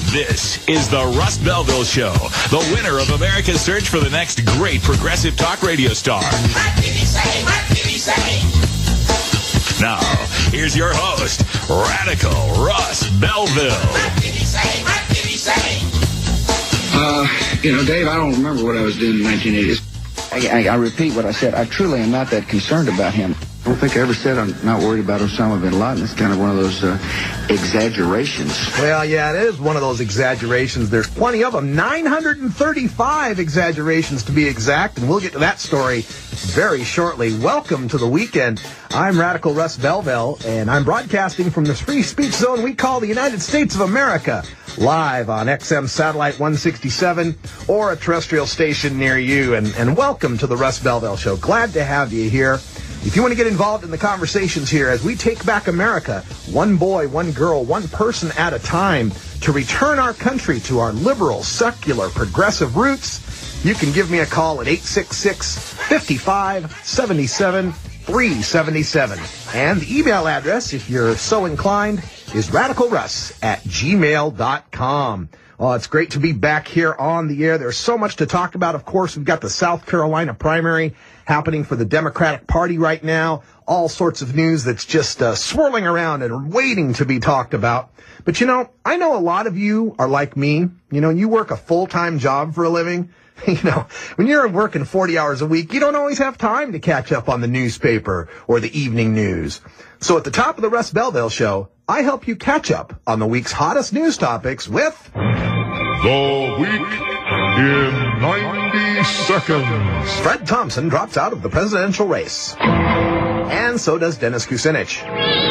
This is the Russ Belville Show, the winner of America's search for the next great progressive talk radio star. What did he say? What did he say? Now, here's your host, Radical Russ Belville. What did he say? What did he say? Dave, I don't remember what I was doing in the 1980s. I repeat what I said. I truly am not that concerned about him. I don't think I ever said I'm not worried about Osama bin Laden. It's kind of one of those exaggerations. Well, yeah, it is one of those exaggerations. There's plenty of them. 935 exaggerations to be exact, and we'll get to that story very shortly. Welcome to the weekend. I'm Radical Russ Belville, and I'm broadcasting from the free speech zone we call the United States of America, live on XM Satellite 167 or a terrestrial station near you. And welcome to the Russ Belville Show. Glad to have you here. If you want to get involved in the conversations here as we take back America, one boy, one girl, one person at a time, to return our country to our liberal, secular, progressive roots, you can give me a call at 866-55-77-377. And the email address, if you're so inclined, is radicalruss@gmail.com. Oh, it's great to be back here on the air. There's so much to talk about. Of course, we've got the South Carolina primary happening for the Democratic Party right now. All sorts of news that's just swirling around and waiting to be talked about. But, I know a lot of you are like me. You work a full-time job for a living. When you're working 40 hours a week, you don't always have time to catch up on the newspaper or the evening news. So at the top of the Russ Belville Show, I help you catch up on the week's hottest news topics with The Week in 90 Seconds. Fred Thompson drops out of the presidential race. And so does Dennis Kucinich.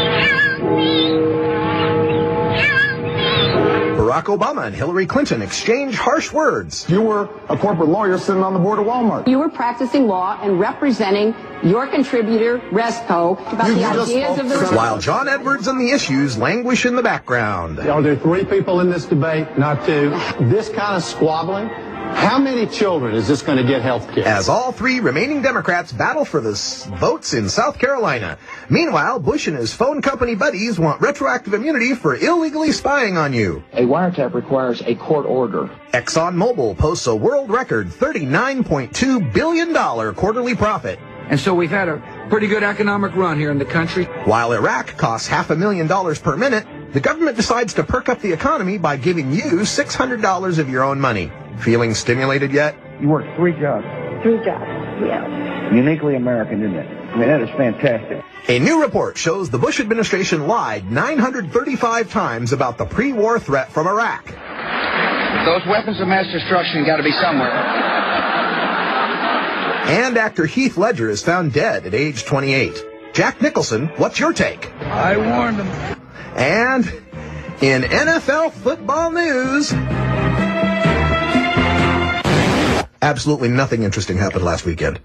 Barack Obama and Hillary Clinton exchange harsh words. You were a corporate lawyer sitting on the board of Walmart. You were practicing law and representing your contributor, Resco, about the ideas of the... While John Edwards and the issues languish in the background. Are there three people in this debate, not two? This kind of squabbling? How many children is this going to get health care? As all three remaining Democrats battle for the votes in South Carolina. Meanwhile, Bush and his phone company buddies want retroactive immunity for illegally spying on you. A wiretap requires a court order. ExxonMobil posts a world record $39.2 billion quarterly profit. And so we've had a pretty good economic run here in the country. While Iraq costs $500,000 per minute, the government decides to perk up the economy by giving you $600 of your own money. Feeling stimulated yet? You worked 3 jobs. 3 jobs, yeah. Uniquely American, isn't it? I mean, that is fantastic. A new report shows the Bush administration lied 935 times about the pre-war threat from Iraq. Those weapons of mass destruction got to be somewhere. And actor Heath Ledger is found dead at age 28. Jack Nicholson, what's your take? I warned him. And in NFL football news, absolutely nothing interesting happened last weekend.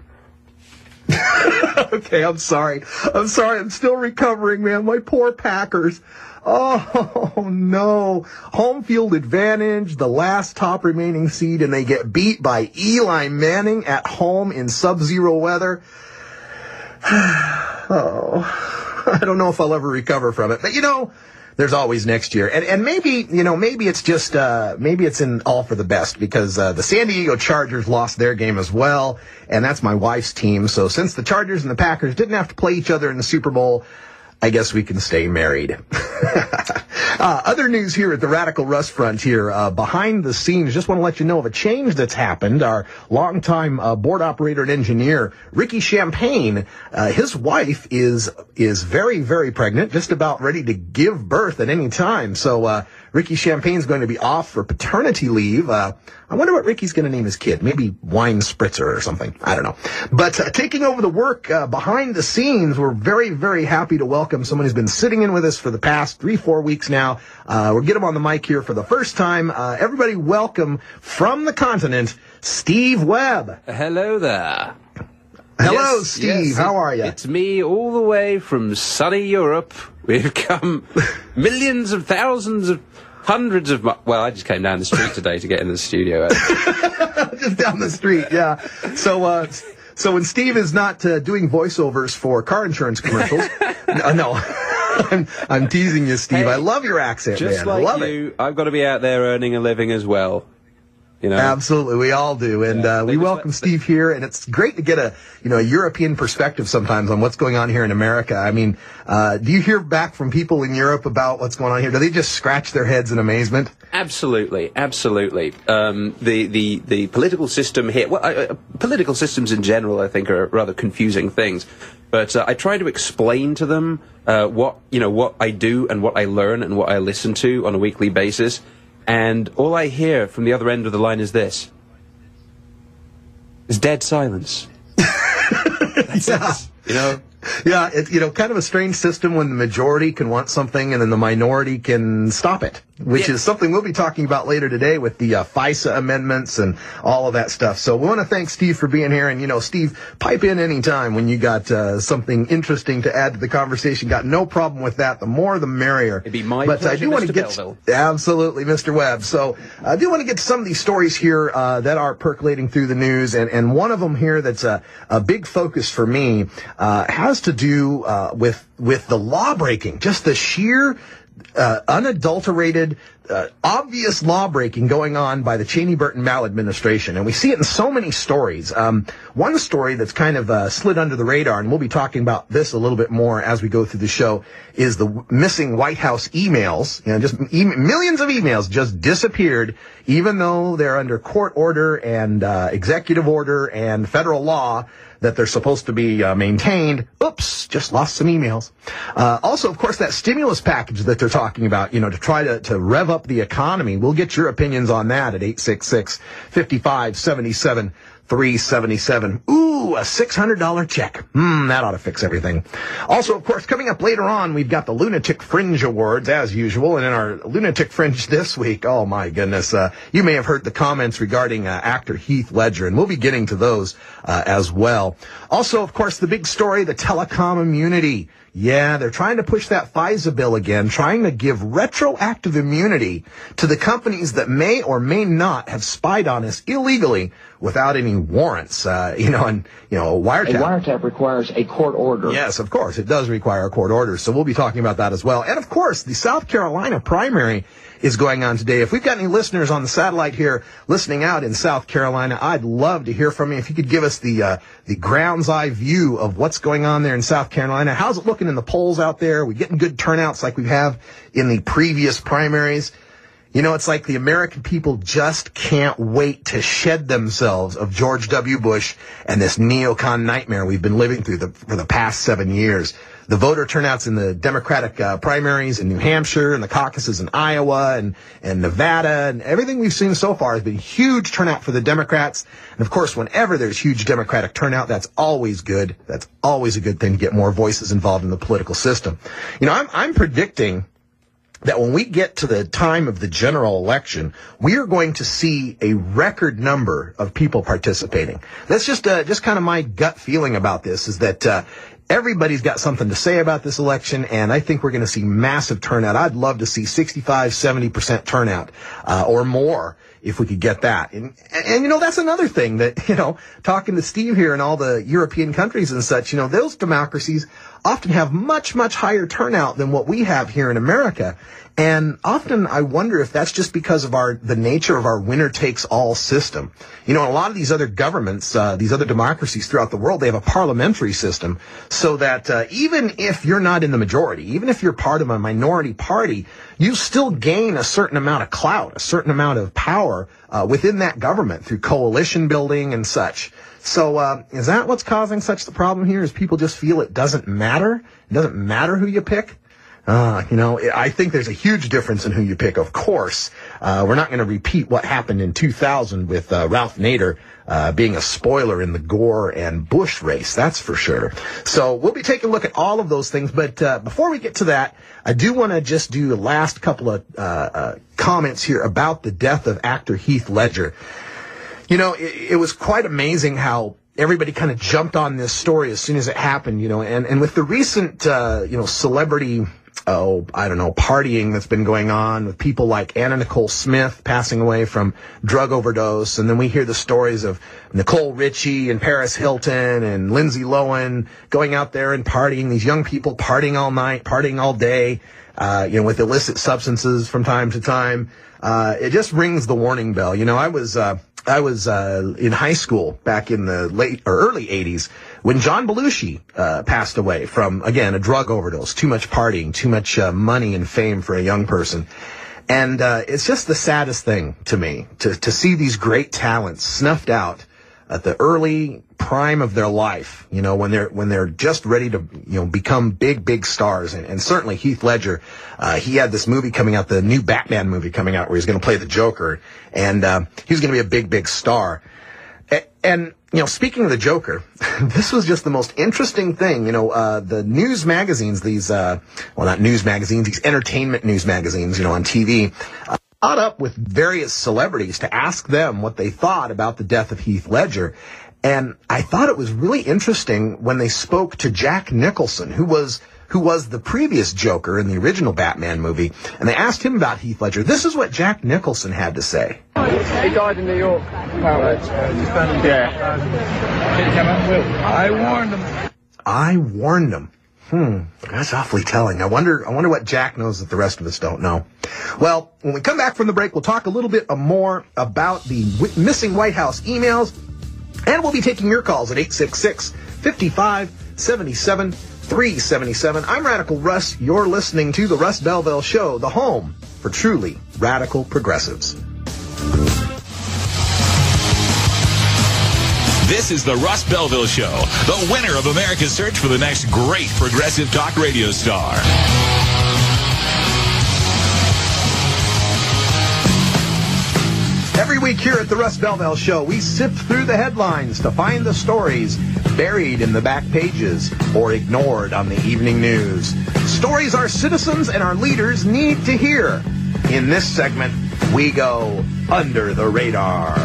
Okay, I'm sorry. I'm still recovering, man. My poor Packers. Oh, no. Home field advantage, the last top remaining seed, and they get beat by Eli Manning at home in sub-zero weather. Oh, I don't know if I'll ever recover from it. But, there's always next year. And maybe, maybe it's just, maybe it's in all for the best because, the San Diego Chargers lost their game as well. And that's my wife's team. So since the Chargers and the Packers didn't have to play each other in the Super Bowl, I guess we can stay married. Other news here at the Radical Russ front here, behind the scenes, just want to let you know of a change that's happened. Our longtime board operator and engineer, Ricky Champagne, his wife is very, very pregnant, just about ready to give birth at any time. So Ricky Champagne's going to be off for paternity leave. I wonder what Ricky's going to name his kid. Maybe Wine Spritzer or something. I don't know. But taking over the work behind the scenes, we're very, very happy to welcome someone who's been sitting in with us for the past 3-4 weeks now. We'll get him on the mic here for the first time. Everybody welcome from the continent, Steve Webb. Hello there. Hello, yes, Steve. Yes, how are you? It's me all the way from sunny Europe. We've come millions of thousands of hundreds of well, I just came down the street today to get in the studio. Just down the street, yeah. So when Steve is not doing voiceovers for car insurance commercials, no. I'm teasing you, Steve. Hey, I love your accent, just man. Like I love you, it. I've got to be out there earning a living as well. You know? Absolutely, we all do, and we welcome Steve here. And it's great to get a European perspective sometimes on what's going on here in America. I mean, do you hear back from people in Europe about what's going on here? Do they just scratch their heads in amazement? Absolutely, absolutely. The political system here, political systems in general, I think, are rather confusing things. But I try to explain to them what I do and what I learn and what I listen to on a weekly basis. And all I hear from the other end of the line is this. It's dead silence. That's it, you know? Yeah, it's, kind of a strange system when the majority can want something and then the minority can stop it, which is something we'll be talking about later today with the FISA amendments and all of that stuff. So we want to thank Steve for being here. And, Steve, pipe in any time when you got something interesting to add to the conversation. Got no problem with that. The more, the merrier. It'd be my pleasure, I do want to get absolutely, Mr. Webb. So I do want to get to some of these stories here that are percolating through the news. And one of them here that's a big focus for me has to do with the law breaking, just the sheer unadulterated, obvious law breaking going on by the Cheney-Burton maladministration. And we see it in so many stories. One story that's kind of slid under the radar, and we'll be talking about this a little bit more as we go through the show, is the missing White House emails. Just millions of emails just disappeared, even though they're under court order and executive order and federal law that they're supposed to be maintained. Oops, just lost some emails. Also, of course, that stimulus package that they're talking about, to try to rev up the economy. We'll get your opinions on that at 866-5577-377. Ooh, a $600 check. That ought to fix everything. Also, of course, coming up later on, we've got the Lunatic Fringe Awards, as usual. And in our Lunatic Fringe this week, oh my goodness, you may have heard the comments regarding actor Heath Ledger, and we'll be getting to those as well. Also, of course, the big story, the telecom immunity. Yeah, they're trying to push that FISA bill again, trying to give retroactive immunity to the companies that may or may not have spied on us illegally without any warrants. A wiretap. A wiretap requires a court order. Yes, of course, it does require a court order. So we'll be talking about that as well. And of course, the South Carolina primary is going on today. If we've got any listeners on the satellite here listening out in South Carolina, I'd love to hear from you. If you could give us the ground's eye view of what's going on there in South Carolina. How's it looking in the polls out there? Are we getting good turnouts like we have in the previous primaries? It's like the American people just can't wait to shed themselves of George W. Bush and this neocon nightmare we've been living through for the past 7 years. The voter turnouts in the Democratic primaries in New Hampshire and the caucuses in Iowa and Nevada and everything we've seen so far has been huge turnout for the Democrats. And of course, whenever there's huge Democratic turnout, that's always good. That's always a good thing to get more voices involved in the political system. I'm predicting that when we get to the time of the general election, we are going to see a record number of people participating. That's just kind of my gut feeling about this, is that everybody's got something to say about this election, and I think we're going to see massive turnout. I'd love to see 65-70% turnout or more if we could get that. And that's another thing that, talking to Steve here and all the European countries and such, those democracies often have much, much higher turnout than what we have here in America. And often I wonder if that's just because of the nature of our winner-takes-all system. In a lot of these other governments, these other democracies throughout the world, they have a parliamentary system so that even if you're not in the majority, even if you're part of a minority party, you still gain a certain amount of clout, a certain amount of power within that government through coalition building and such. So is that what's causing such the problem here, is people just feel it doesn't matter? It doesn't matter who you pick? I think there's a huge difference in who you pick, of course. We're not going to repeat what happened in 2000 with Ralph Nader being a spoiler in the Gore and Bush race, that's for sure. So we'll be taking a look at all of those things. But before we get to that, I do want to just do the last couple of comments here about the death of actor Heath Ledger. It was quite amazing how everybody kind of jumped on this story as soon as it happened, and with the recent, celebrity partying that's been going on with people like Anna Nicole Smith passing away from drug overdose. And then we hear the stories of Nicole Richie and Paris Hilton and Lindsay Lohan going out there and partying, these young people partying all night, partying all day, with illicit substances from time to time. It just rings the warning bell. I was in high school back in the late or early 80s when John Belushi passed away from, again, a drug overdose, too much partying, too much money and fame for a young person. And it's just the saddest thing to me to see these great talents snuffed out at the early prime of their life, when they're just ready to, become big stars. And certainly Heath Ledger, he had this movie coming out, the new Batman movie coming out, where he's going to play the Joker, and he was going to be a big star. And speaking of the Joker, this was just the most interesting thing. The news magazines, these not news magazines, these entertainment news magazines, on TV, caught up with various celebrities to ask them what they thought about the death of Heath Ledger. And I thought it was really interesting when they spoke to Jack Nicholson, who was the previous Joker in the original Batman movie, and they asked him about Heath Ledger. This is what Jack Nicholson had to say. He died in New York. I warned him. I warned him. That's awfully telling. I wonder what Jack knows that the rest of us don't know. Well, when we come back from the break, we'll talk a little bit more about the missing White House emails, and we'll be taking your calls at 866-55-77-377. I'm Radical Russ. You're listening to The Russ Belville Show, the home for truly radical progressives. This is the Russ Belville Show, the winner of America's search for the next great progressive talk radio star. Every week here at the Russ Belville Show, we sift through the headlines to find the stories buried in the back pages or ignored on the evening news. Stories our citizens and our leaders need to hear. In this segment, we go under the radar.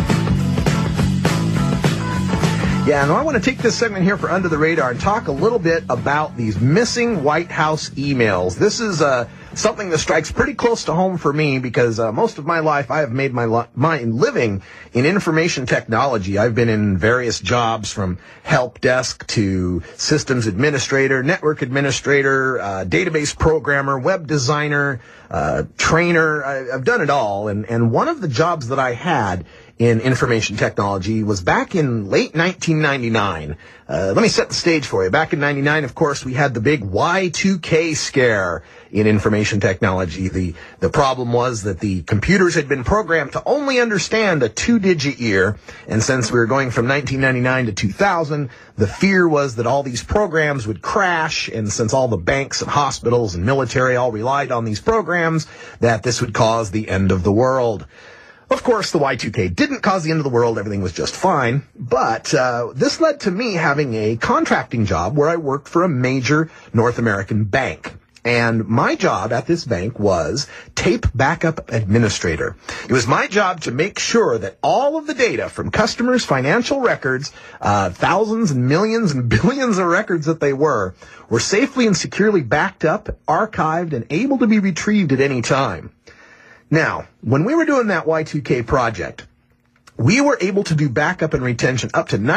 Yeah, and I want to take this segment here for Under the Radar and talk a little bit about these missing White House emails. This is something that strikes pretty close to home for me because most of my life I have made my living in information technology. I've been in various jobs from help desk to systems administrator, network administrator, database programmer, web designer, trainer. I've done it all. And one of the jobs that I had in information technology was back in late 1999. Let me set the stage for you. Back in 99, of course, we had the big Y2K scare in information technology. The problem was that the computers had been programmed to only understand a 2-digit year, and since we were going from 1999 to 2000, the fear was that all these programs would crash, and since all the banks and hospitals and military all relied on these programs, that this would cause the end of the world. Of course, the Y2K didn't cause the end of the world. Everything was just fine. But this led to me having a contracting job where I worked for a major North American bank. And my job at this bank was tape backup administrator. It was my job to make sure that all of the data from customers' financial records, thousands and millions and billions of records that they were safely and securely backed up, archived, and able to be retrieved at any time. Now, when we were doing that Y2K project, we were able to do backup and retention up to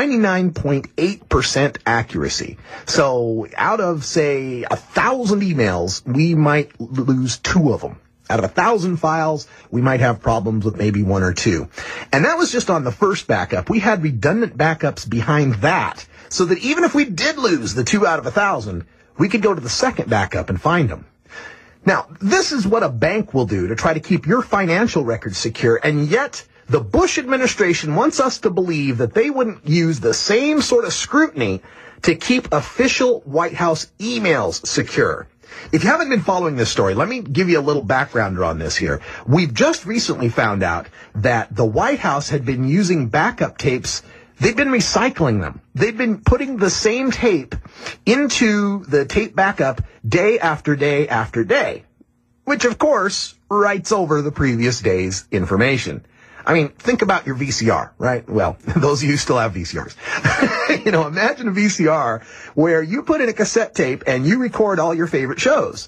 99.8% accuracy. So out of, say, 1,000 emails, we might lose 2 of them. Out of 1,000 files, we might have problems with maybe 1 or 2. And that was just on the first backup. We had redundant backups behind that, so that even if we did lose the 2 out of 1,000, we could go to the second backup and find them. Now, this is what a bank will do to try to keep your financial records secure, and yet the Bush administration wants us to believe that they wouldn't use the same sort of scrutiny to keep official White House emails secure. If you haven't been following this story, let me give you a little background on this here. We've just recently found out that the White House had been using backup tapes. They've been recycling them. They've been putting the same tape into the tape backup day after day after day, which, of course, writes over the previous day's information. I mean, think about your VCR, right? Well, those of you who still have VCRs. Imagine a VCR where you put in a cassette tape and you record all your favorite shows.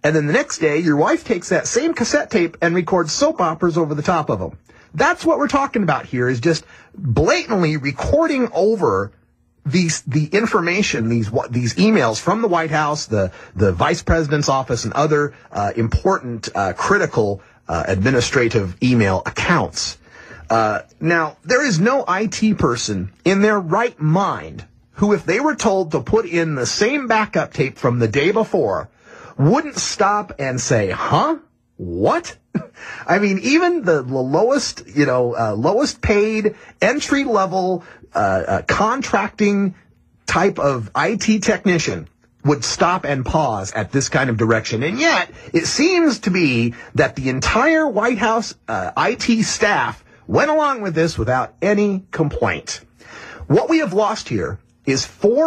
And then the next day, your wife takes that same cassette tape and records soap operas over the top of them. That's what we're talking about here, is just blatantly recording over the information, these emails from the White House, the Vice President's office, and other important, critical administrative email accounts. Now, there is no IT person in their right mind who, if they were told to put in the same backup tape from the day before, wouldn't stop and say, huh? What? I mean, even the lowest, lowest paid, entry-level, contracting type of IT technician would stop and pause at this kind of direction. And yet, it seems to be that the entire White House IT staff went along with this without any complaint. What we have lost here is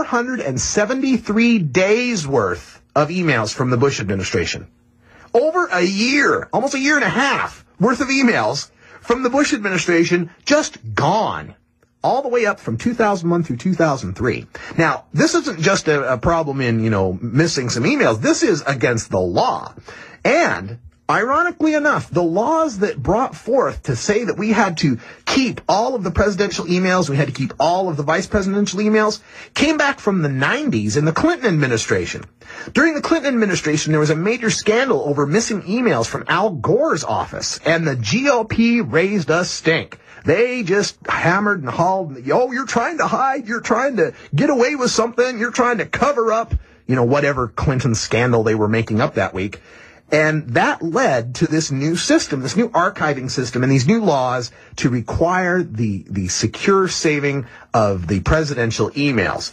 473 days worth of emails from the Bush administration. Over a year, almost a year and a half worth of emails from the Bush administration just gone. All the way up from 2001 through 2003. Now, this isn't just a problem in, missing some emails. This is against the law. And, ironically enough, the laws that brought forth to say that we had to keep all of the presidential emails, we had to keep all of the vice presidential emails, came back from the 90s in the Clinton administration. During the Clinton administration, there was a major scandal over missing emails from Al Gore's office, and the GOP raised a stink. They just hammered and hauled, you're trying to hide, you're trying to get away with something, you're trying to cover up, whatever Clinton scandal they were making up that week. And that led to this new system, this new archiving system, and these new laws to require the secure saving of the presidential emails.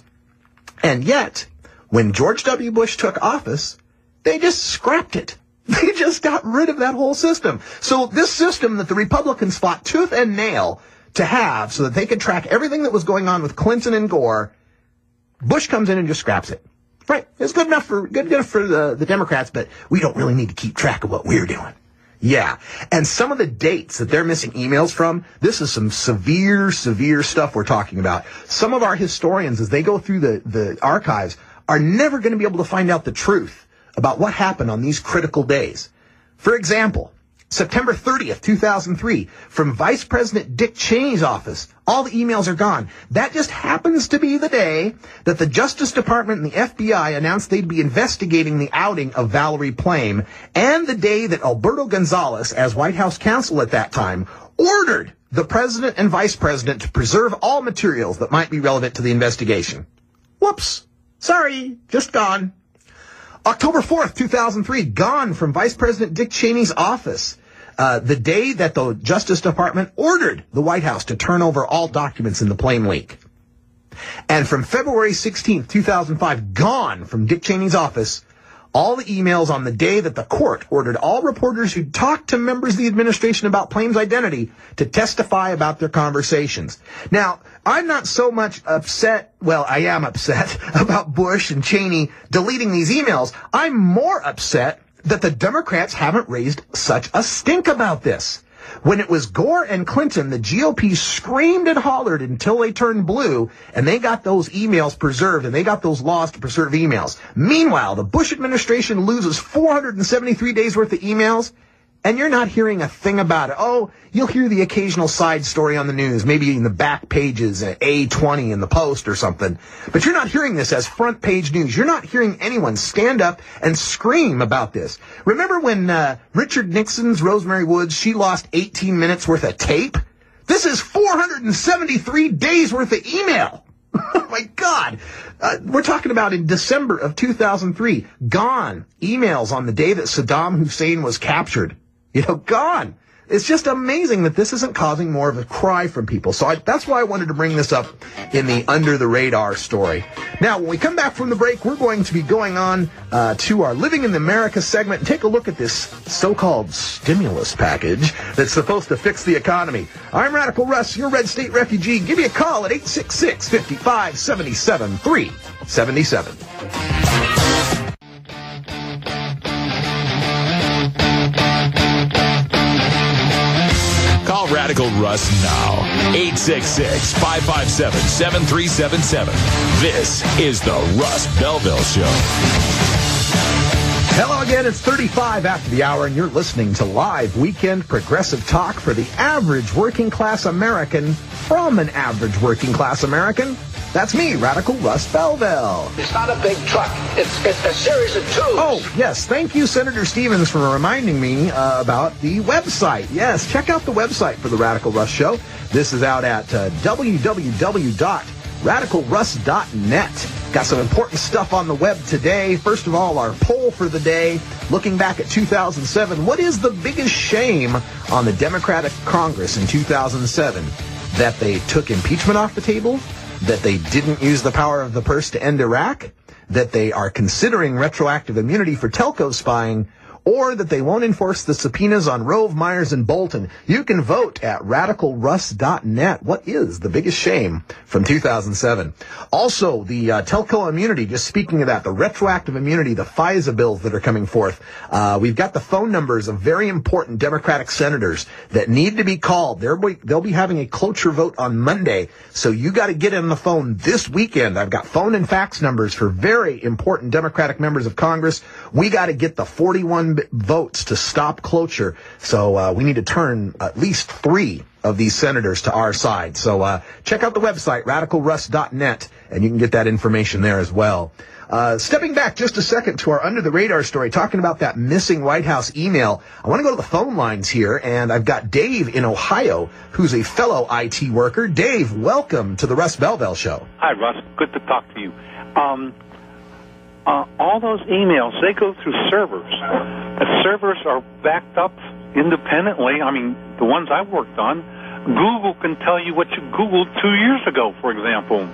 And yet, when George W. Bush took office, they just scrapped it. They just got rid of that whole system. So this system that the Republicans fought tooth and nail to have so that they could track everything that was going on with Clinton and Gore, Bush comes in and just scraps it. Right. It's good enough for the Democrats, but we don't really need to keep track of what we're doing. Yeah. And some of the dates that they're missing emails from, this is some severe stuff we're talking about. Some of our historians, as they go through the archives, are never going to be able to find out the truth about what happened on these critical days. For example, September 30th, 2003, from Vice President Dick Cheney's office, all the emails are gone. That just happens to be the day that the Justice Department and the FBI announced they'd be investigating the outing of Valerie Plame, and the day that Alberto Gonzales, as White House counsel at that time, ordered the President and Vice President to preserve all materials that might be relevant to the investigation. Whoops. Sorry, just gone. October 4th, 2003, gone from Vice President Dick Cheney's office. The day that the Justice Department ordered the White House to turn over all documents in the Plame leak. And from February 16th, 2005, gone from Dick Cheney's office, all the emails on the day that the court ordered all reporters who talked to members of the administration about Plame's identity to testify about their conversations. Now, I'm not so much upset, well, I am upset about Bush and Cheney deleting these emails. I'm more upset that the Democrats haven't raised such a stink about this. When it was Gore and Clinton, the GOP screamed and hollered until they turned blue, and they got those emails preserved, and they got those laws to preserve emails. Meanwhile, the Bush administration loses 473 days worth of emails, and you're not hearing a thing about it. Oh, you'll hear the occasional side story on the news, maybe in the back pages at A20 in the Post or something. But you're not hearing this as front page news. You're not hearing anyone stand up and scream about this. Remember when Richard Nixon's Rosemary Woods, she lost 18 minutes worth of tape? This is 473 days worth of email. Oh, my God. We're talking about in December of 2003. Gone. Emails on the day that Saddam Hussein was captured. Gone. It's just amazing that this isn't causing more of a cry from people. So that's why I wanted to bring this up in the Under the Radar story. Now, when we come back from the break, we're going to be going on to our Living in the America segment and take a look at this so-called stimulus package that's supposed to fix the economy. I'm Radical Russ, your Red State refugee. Give me a call at 866-5577-377. Call Radical Russ now. 866-557-7377. This is the Russ Belville Show. Hello again, it's 35 after the hour, and you're listening to live weekend progressive talk for the average working class American from an average working class American. That's me, Radical Russ Belville. It's not a big truck. It's a series of tubes. Oh, yes. Thank you, Senator Stevens, for reminding me about the website. Yes, check out the website for the Radical Russ Show. This is out at www.radicalruss.net. Got some important stuff on the web today. First of all, our poll for the day, looking back at 2007. What is the biggest shame on the Democratic Congress in 2007? That they took impeachment off the table? That they didn't use the power of the purse to end Iraq? That they are considering retroactive immunity for telco spying? Or that they won't enforce the subpoenas on Rove, Myers, and Bolton? You can vote at radicalruss.net. What is the biggest shame from 2007? Also, the telco immunity, just speaking of that, the retroactive immunity, the FISA bills that are coming forth. We've got the phone numbers of very important Democratic senators that need to be called. They'll be having a cloture vote on Monday, so you got to get on the phone this weekend. I've got phone and fax numbers for very important Democratic members of Congress. We got to get the 41 votes to stop cloture. So we need to turn at least 3 of these senators to our side. So check out the website, radicalruss.net, and you can get that information there as well. Stepping back just a second to our Under the Radar story, talking about that missing White House email, I want to go to the phone lines here, and I've got Dave in Ohio, who's a fellow IT worker. Dave, welcome to the Russ Belville Show. Hi, Russ. Good to talk to you. All those emails, they go through servers. The servers are backed up independently. I mean, the ones I've worked on, Google can tell you what you Googled 2 years ago, for example.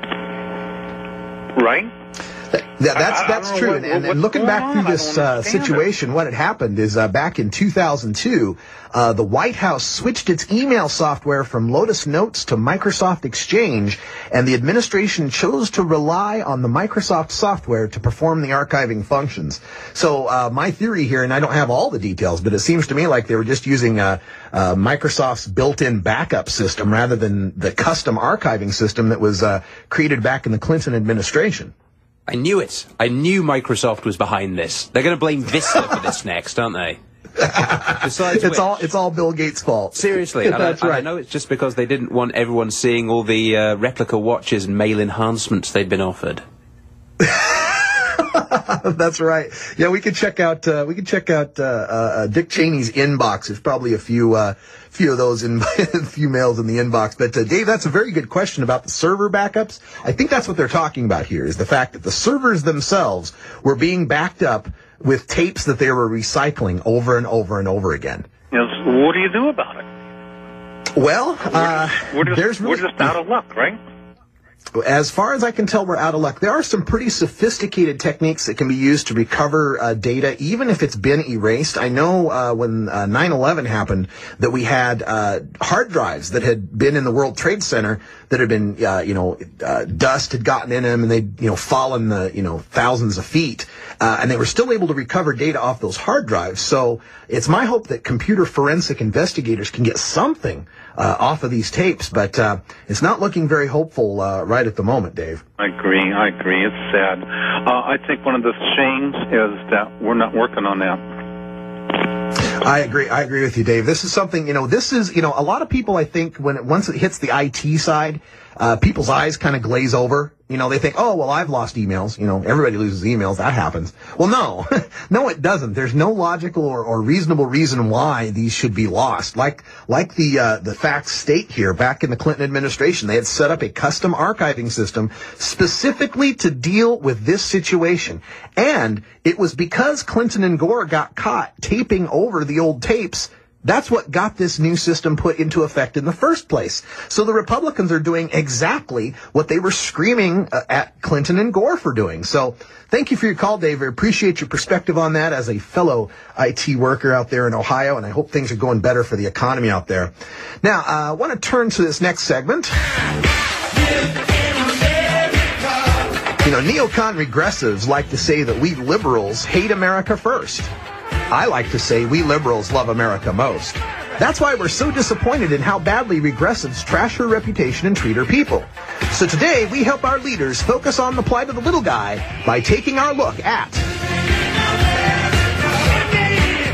Right? That's true. And looking back through this situation, what had happened is back in 2002, the White House switched its email software from Lotus Notes to Microsoft Exchange, and the administration chose to rely on the Microsoft software to perform the archiving functions. So my theory here, and I don't have all the details, but it seems to me like they were just using Microsoft's built-in backup system rather than the custom archiving system that was created back in the Clinton administration. I knew it. I knew Microsoft was behind this. They're going to blame Vista for this next, aren't they? Besides it's all Bill Gates' fault. Seriously. That's right. I know it's just because they didn't want everyone seeing all the replica watches and mail enhancements they'd been offered. That's right. Yeah, we could check out Dick Cheney's inbox. There's probably a few of those few mails in the inbox. But Dave, that's a very good question about the server backups. I think that's what they're talking about here, is the fact that the servers themselves were being backed up with tapes that they were recycling over and over and over again. Yes. What do you do about it? Well, we're just out of luck, right? As far as I can tell, we're out of luck. There are some pretty sophisticated techniques that can be used to recover data, even if it's been erased. I know when 9/11 happened that we had hard drives that had been in the World Trade Center that had been, dust had gotten in them, and they'd, fallen thousands of feet, and they were still able to recover data off those hard drives. So it's my hope that computer forensic investigators can get something off of these tapes, but it's not looking very hopeful right at the moment, Dave. I agree. It's sad. I think one of the shames is that we're not working on that. I agree with you, Dave. This is something, a lot of people, I think, once it hits the IT side, people's eyes kind of glaze over. They think, oh, well, I've lost emails. Everybody loses emails. That happens. Well, no. No, it doesn't. There's no logical or reasonable reason why these should be lost. Like the facts state here, back in the Clinton administration, they had set up a custom archiving system specifically to deal with this situation. And it was because Clinton and Gore got caught taping over the old tapes. That's what got this new system put into effect in the first place. So the Republicans are doing exactly what they were screaming at Clinton and Gore for doing. So thank you for your call, Dave. I appreciate your perspective on that as a fellow IT worker out there in Ohio, and I hope things are going better for the economy out there. Now, I want to turn to this next segment. Neocon regressives like to say that we liberals hate America first. I like to say we liberals love America most. That's why we're so disappointed in how badly regressives trash her reputation and treat her people. So today, we help our leaders focus on the plight of the little guy by taking our look at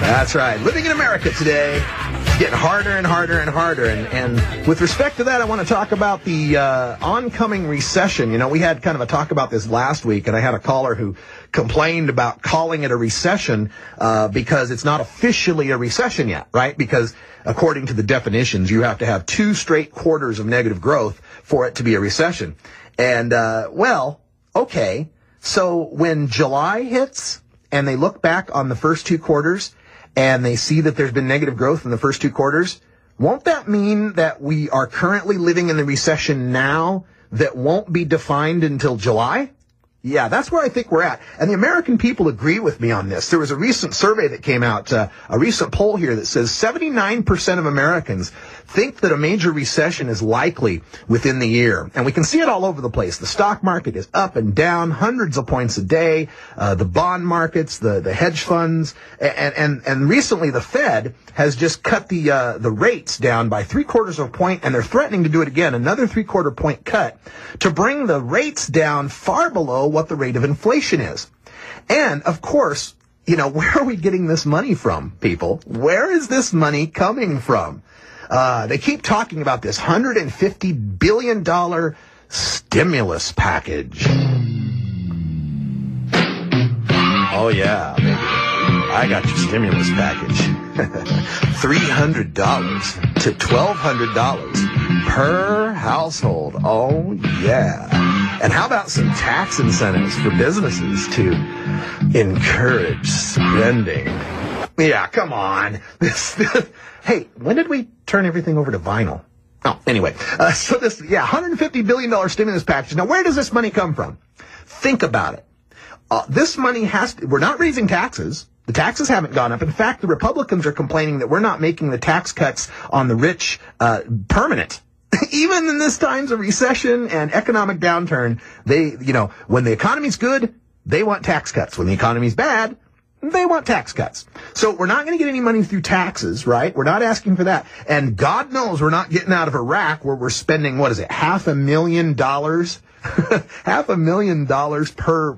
That's right. Living in America today, it's getting harder and harder and harder. And with respect to that, I want to talk about the oncoming recession. You know, we had kind of a talk about this last week, and I had a caller who complained about calling it a recession because it's not officially a recession yet, right? Because according to the definitions, you have to have 2 straight quarters of negative growth for it to be a recession. And, well, okay. So when July hits and they look back on the first 2 quarters and they see that there's been negative growth in the first 2 quarters, won't that mean that we are currently living in the recession now that won't be defined until July? Yeah, that's where I think we're at. And the American people agree with me on this. There was a recent survey that came out, a recent poll here that says 79% of Americans think that a major recession is likely within the year. And we can see it all over the place. The stock market is up and down hundreds of points a day. The bond markets, the hedge funds, and recently the Fed has just cut the rates down by 3/4 of a point, and they're threatening to do it again, another 3/4 point cut, to bring the rates down far below what the rate of inflation is. And of course, you know, where are we getting this money from, people? Where is this money coming from? They keep talking about this $150 billion stimulus package. Oh yeah, baby. I got your stimulus package. $300 to $1,200 per household. Oh yeah. And how about some tax incentives for businesses to encourage spending? Yeah, come on. Hey, when did we turn everything over to vinyl? Oh, anyway. So this, $150 billion stimulus package. Now, where does this money come from? Think about it. This money we're not raising taxes. The taxes haven't gone up. In fact, the Republicans are complaining that we're not making the tax cuts on the rich permanent. Even in this times of recession and economic downturn, when the economy's good, they want tax cuts. When the economy's bad, they want tax cuts. So we're not going to get any money through taxes, right? We're not asking for that. And God knows we're not getting out of Iraq where we're spending, $500,000? $500,000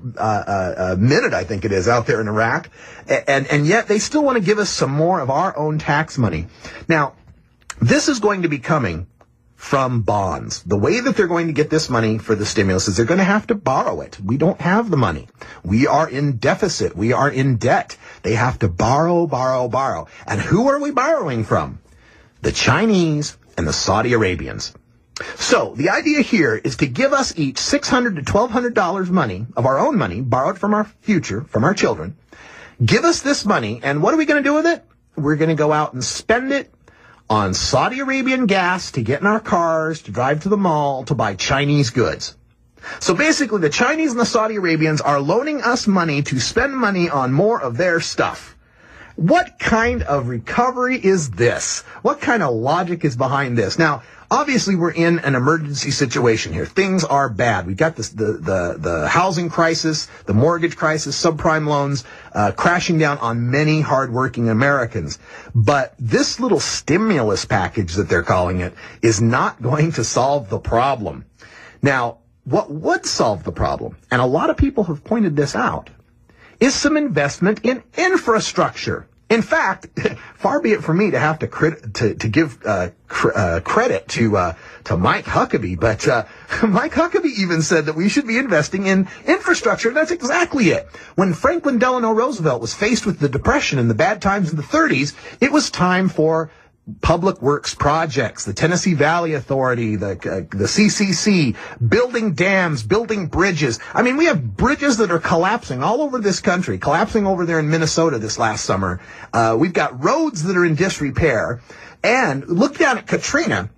per minute, I think it is, out there in Iraq. And yet they still want to give us some more of our own tax money. Now, this is going to be coming from bonds. The way that they're going to get this money for the stimulus is they're going to have to borrow it. We don't have the money. We are in deficit. We are in debt. They have to borrow. And who are we borrowing from? The Chinese and the Saudi Arabians. So the idea here is to give us each $600 to $1,200 money of our own money, borrowed from our future, from our children. Give us this money, and what are we going to do with it? We're going to go out and spend it on Saudi Arabian gas to get in our cars, to drive to the mall, to buy Chinese goods. So basically, the Chinese and the Saudi Arabians are loaning us money to spend money on more of their stuff. What kind of recovery is this? What kind of logic is behind this? Now, obviously, we're in an emergency situation here. Things are bad. We've got the housing crisis, the mortgage crisis, subprime loans crashing down on many hardworking Americans. But this little stimulus package that they're calling it is not going to solve the problem. Now, what would solve the problem, and a lot of people have pointed this out, is some investment in infrastructure. In fact, far be it for me to have to give credit to Mike Huckabee, but Mike Huckabee even said that we should be investing in infrastructure. That's exactly it. When Franklin Delano Roosevelt was faced with the Depression and the bad times in the 30s, it was time for public works projects, the Tennessee Valley Authority, the CCC, building dams, building bridges. I mean, we have bridges that are collapsing all over this country, collapsing over there in Minnesota this last summer. We've got roads that are in disrepair. And look down at Katrina.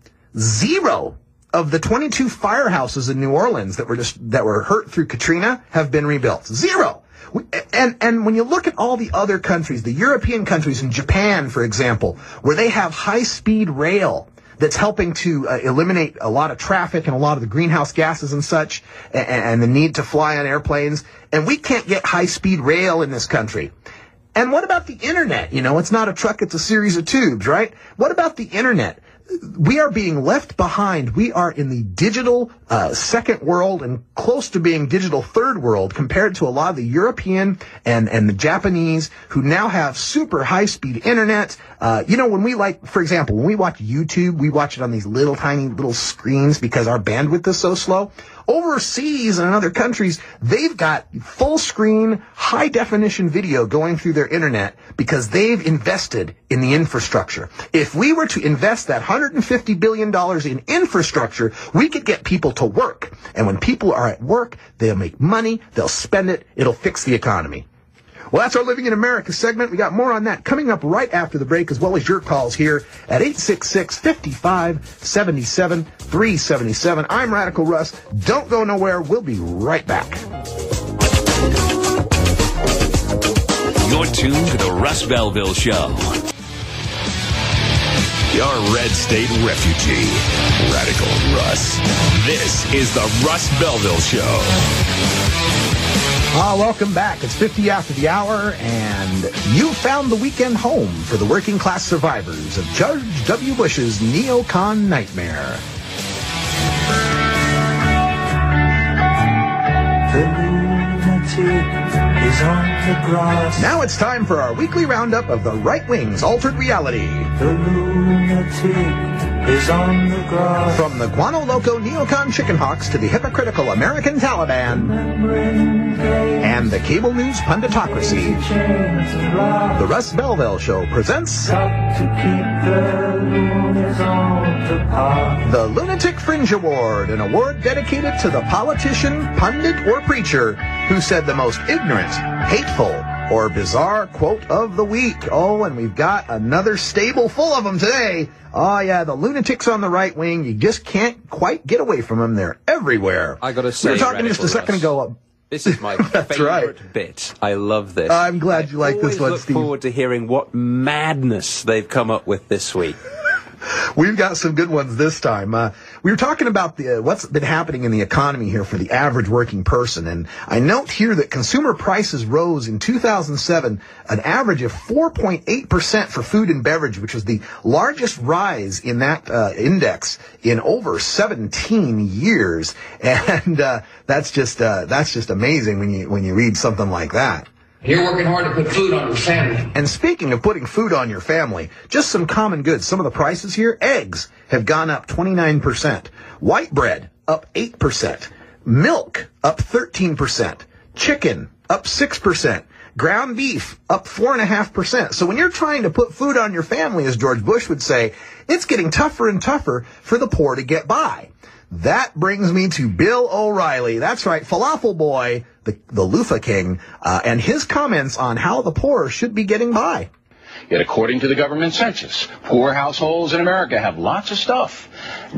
0 of the 22 firehouses in New Orleans that were hurt through Katrina have been rebuilt. 0. And when you look at all the other countries, the European countries, in Japan, for example, where they have high-speed rail that's helping to eliminate a lot of traffic and a lot of the greenhouse gases and such, and the need to fly on airplanes, and we can't get high-speed rail in this country. And what about the internet? You know, it's not a truck, it's a series of tubes, right? What about the internet? we are being left behind. We are in the digital second world and close to being digital third world compared to a lot of the European and the Japanese who now have super high-speed internet. When we for example, when we watch YouTube, we watch it on these little tiny little screens because our bandwidth is so slow. Overseas and in other countries, they've got full screen, high definition video going through their internet because they've invested in the infrastructure. If we were to invest that $150 billion in infrastructure, we could get people to work. And when people are at work, they'll make money, they'll spend it, it'll fix the economy. Well, that's our Living in America segment. We got more on that coming up right after the break, as well as your calls here at 866-55-77-377. I'm Radical Russ. Don't go nowhere. We'll be right back. You're tuned to the Russ Belville Show. Your red state refugee, Radical Russ. This is the Russ Belville Show. Welcome back. It's 50 after the hour, and you found the weekend home for the working class survivors of George W. Bush's neocon nightmare. The lunatic is on the grass. Now it's time for our weekly roundup of the right wing's altered reality. The lunatic is on the grass. From the Guano Loco neocon chicken hawks to the hypocritical American Taliban and the cable news punditocracy, the Russ Belville Show presents the Lunatic Fringe Award, an award dedicated to the politician, pundit, or preacher who said the most ignorant, hateful, or bizarre quote of the week. Oh, and we've got another stable full of them today. Oh, yeah, the lunatics on the right wing. You just can't quite get away from them. They're everywhere. I got to say, we were talking just a second ago. This is my favorite bit. I love this. I'm glad you like this one, Steve. I look forward to hearing what madness they've come up with this week. We've got some good ones this time. We were talking about what's been happening in the economy here for the average working person, and I note here that consumer prices rose in 2007 an average of 4.8% for food and beverage, which was the largest rise in that index in over 17 years. And that's just amazing when you read something like that. You're working hard to put food on your family. And speaking of putting food on your family, just some common goods. Some of the prices here, eggs have gone up 29%. White bread up 8%. Milk up 13%. Chicken up 6%. Ground beef up 4.5%. So when you're trying to put food on your family, as George Bush would say, it's getting tougher and tougher for the poor to get by. That brings me to Bill O'Reilly. That's right, Falafel Boy, the loofah king, and his comments on how the poor should be getting by. Yet according to the government census, poor households in America have lots of stuff.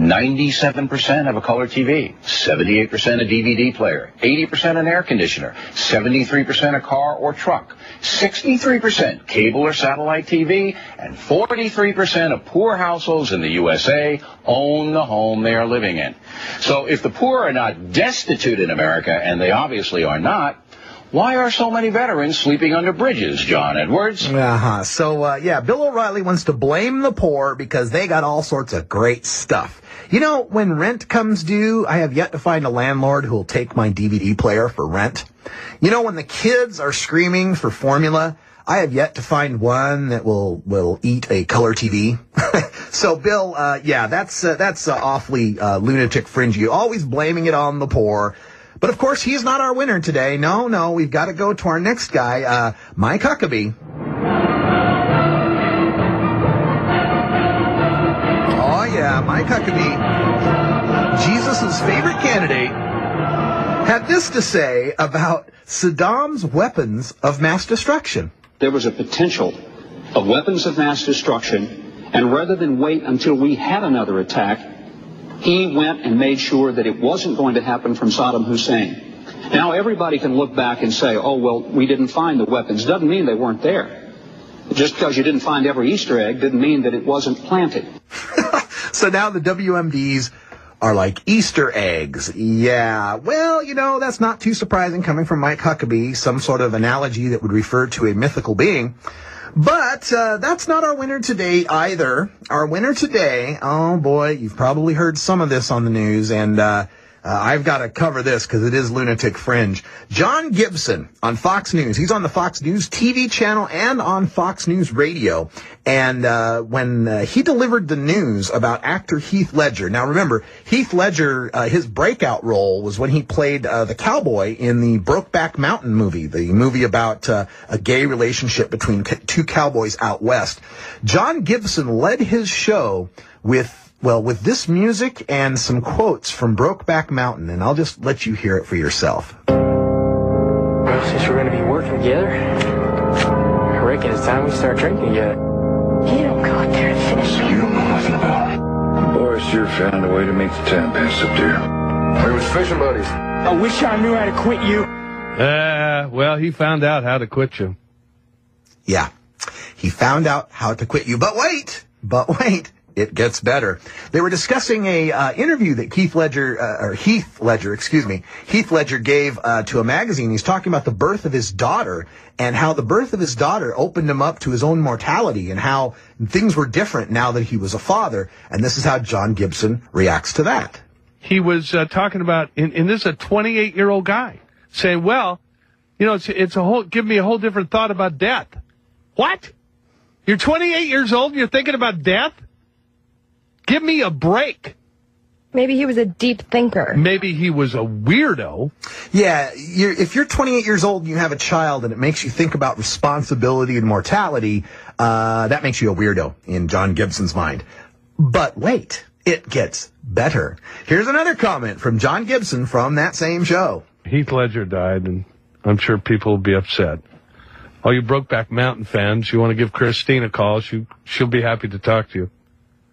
97% have a color TV, 78% a DVD player, 80% an air conditioner, 73% a car or truck, 63% cable or satellite TV, and 43% of poor households in the USA own the home they are living in. So if the poor are not destitute in America, and they obviously are not, why are so many veterans sleeping under bridges, John Edwards? So, Bill O'Reilly wants to blame the poor because they got all sorts of great stuff. You know, when rent comes due, I have yet to find a landlord who will take my DVD player for rent. You know, when the kids are screaming for formula, I have yet to find one that will eat a color TV. So, Bill, that's awfully lunatic fringy. Always blaming it on the poor. But, of course, he's not our winner today. No, we've got to go to our next guy, Mike Huckabee. Oh, yeah, Mike Huckabee, Jesus' favorite candidate, had this to say about Saddam's weapons of mass destruction. There was a potential of weapons of mass destruction, and rather than wait until we had another attack, he went and made sure that it wasn't going to happen from Saddam Hussein. Now everybody can look back and say, oh, well, we didn't find the weapons. Doesn't mean they weren't there. Just because you didn't find every Easter egg didn't mean that it wasn't planted. So now the WMDs are like Easter eggs. Yeah, well, you know, that's not too surprising coming from Mike Huckabee, some sort of analogy that would refer to a mythical being. But that's not our winner today either. Our winner today, oh boy, you've probably heard some of this on the news, and I've got to cover this because it is Lunatic Fringe. John Gibson on Fox News. He's on the Fox News TV channel and on Fox News Radio. And when he delivered the news about actor Heath Ledger. Now remember, Heath Ledger, his breakout role was when he played the cowboy in the Brokeback Mountain movie, the movie about a gay relationship between two cowboys out west. John Gibson led his show with this music and some quotes from Brokeback Mountain, and I'll just let you hear it for yourself. Well, since we're going to be working together, I reckon it's time we start drinking together. You don't go up there and finish it. You don't know nothing about it. Boy sure found a way to make the time pass up there. Where was fishing buddies? I wish I knew how to quit you. Well, he found out how to quit you. Yeah, he found out how to quit you. But wait. It gets better. They were discussing a interview that Heath Ledger gave to a magazine. He's talking about the birth of his daughter and how the birth of his daughter opened him up to his own mortality and how things were different now that he was a father. And this is how John Gibson reacts to that. He was talking about, and this is a 28-year-old guy saying, well, you know, give me a whole different thought about death. What? You're 28 years old and you're thinking about death? Give me a break. Maybe he was a deep thinker. Maybe he was a weirdo. Yeah, if you're 28 years old and you have a child and it makes you think about responsibility and mortality, that makes you a weirdo in John Gibson's mind. But wait, it gets better. Here's another comment from John Gibson from that same show. Heath Ledger died, and I'm sure people will be upset. All you Brokeback Mountain fans, you want to give Christine a call, she'll be happy to talk to you.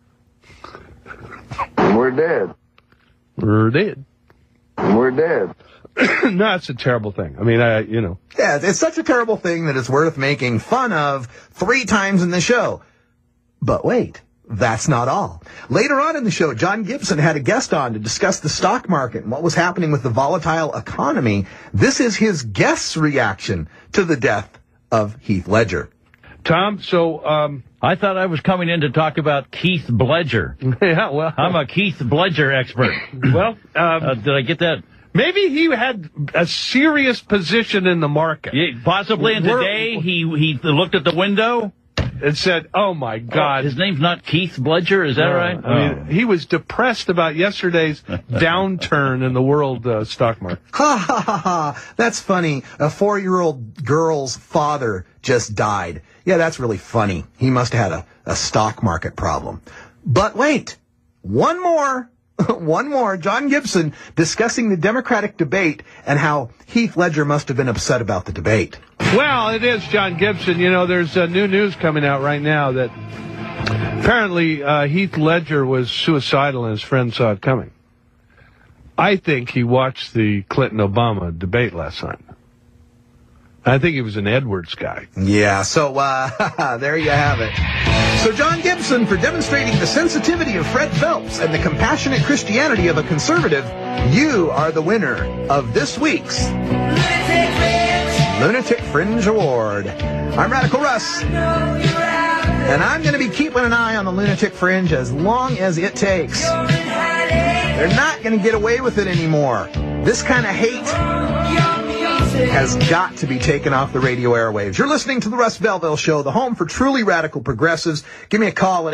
We're dead. We're dead. We're dead. No, it's a terrible thing. I mean, Yeah, it's such a terrible thing that it's worth making fun of 3 times in the show. But wait, that's not all. Later on in the show, John Gibson had a guest on to discuss the stock market and what was happening with the volatile economy. This is his guest's reaction to the death of Heath Ledger. Tom, so, I thought I was coming in to talk about Keith Bledger. Yeah, well, I'm a Keith Bledger expert. Well, did I get that? Maybe he had a serious position in the market. Yeah, possibly, and today he looked at the window and said, oh my God. His name's not Keith Bledger, is that right? I mean, he was depressed about yesterday's downturn in the world stock market. Ha ha ha ha. That's funny. A 4-year-old girl's father just died. Yeah, that's really funny. He must have had a stock market problem. But wait, one more. John Gibson discussing the Democratic debate and how Heath Ledger must have been upset about the debate. Well, it is John Gibson. You know, there's new news coming out right now that apparently Heath Ledger was suicidal and his friend saw it coming. I think he watched the Clinton-Obama debate last night. I think he was an Edwards guy. Yeah, so there you have it. So John Gibson, for demonstrating the sensitivity of Fred Phelps and the compassionate Christianity of a conservative, you are the winner of this week's Lunatic Fringe Award. I'm Radical Russ, and I'm going to be keeping an eye on the Lunatic Fringe as long as it takes. They're not going to get away with it anymore. This kind of hate has got to be taken off the radio airwaves. You're listening to the Russ Belville Show, the home for truly radical progressives. Give me a call at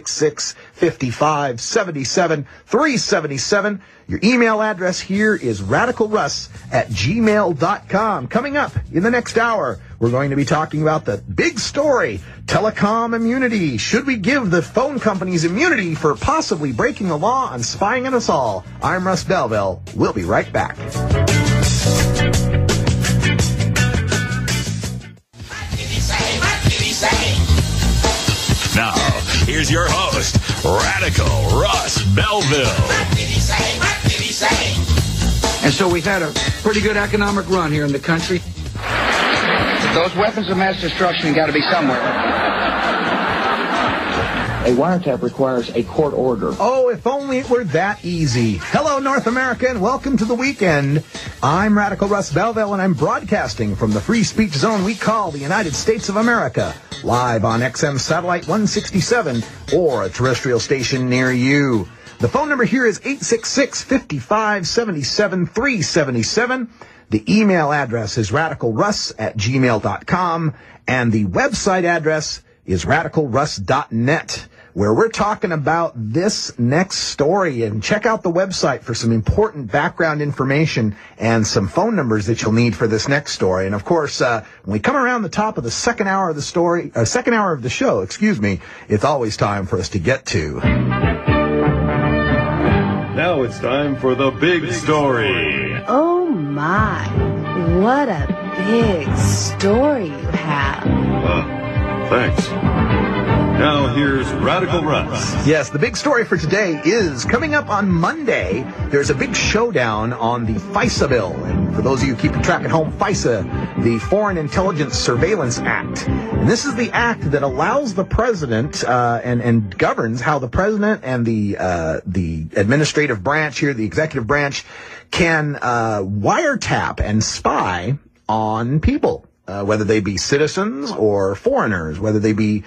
866-55-77-377. Your email address here is radicalruss@gmail.com. Coming up in the next hour, we're going to be talking about the big story, telecom immunity. Should we give the phone companies immunity for possibly breaking the law and spying on us all? I'm Russ Belville. We'll be right back. Now, here's your host, Radical Russ Belville. And so we've had a pretty good economic run here in the country. Those weapons of mass destruction got to be somewhere. A wiretap requires a court order. Oh, if only it were that easy. Hello, North America, and welcome to the weekend. I'm Radical Russ Belville, and I'm broadcasting from the free speech zone we call the United States of America, live on XM Satellite 167 or a terrestrial station near you. The phone number here is 866-5577-377. The email address is radicalruss@gmail.com, and the website address is radicalruss.net, where we're talking about this next story. And check out the website for some important background information and some phone numbers that you'll need for this next story. And of course, when we come around the top of the second hour of the show, it's always time for us to get to. Now it's time for the big story. Oh my, what a big story you have. Thanks. Now here's Radical Russ. Yes, the big story for today is coming up on Monday. There's a big showdown on the FISA bill. And for those of you keeping track at home, FISA, the Foreign Intelligence Surveillance Act. And this is the act that allows the president and governs how the president and the administrative branch here, the executive branch, can wiretap and spy on people, whether they be citizens or foreigners, whether they be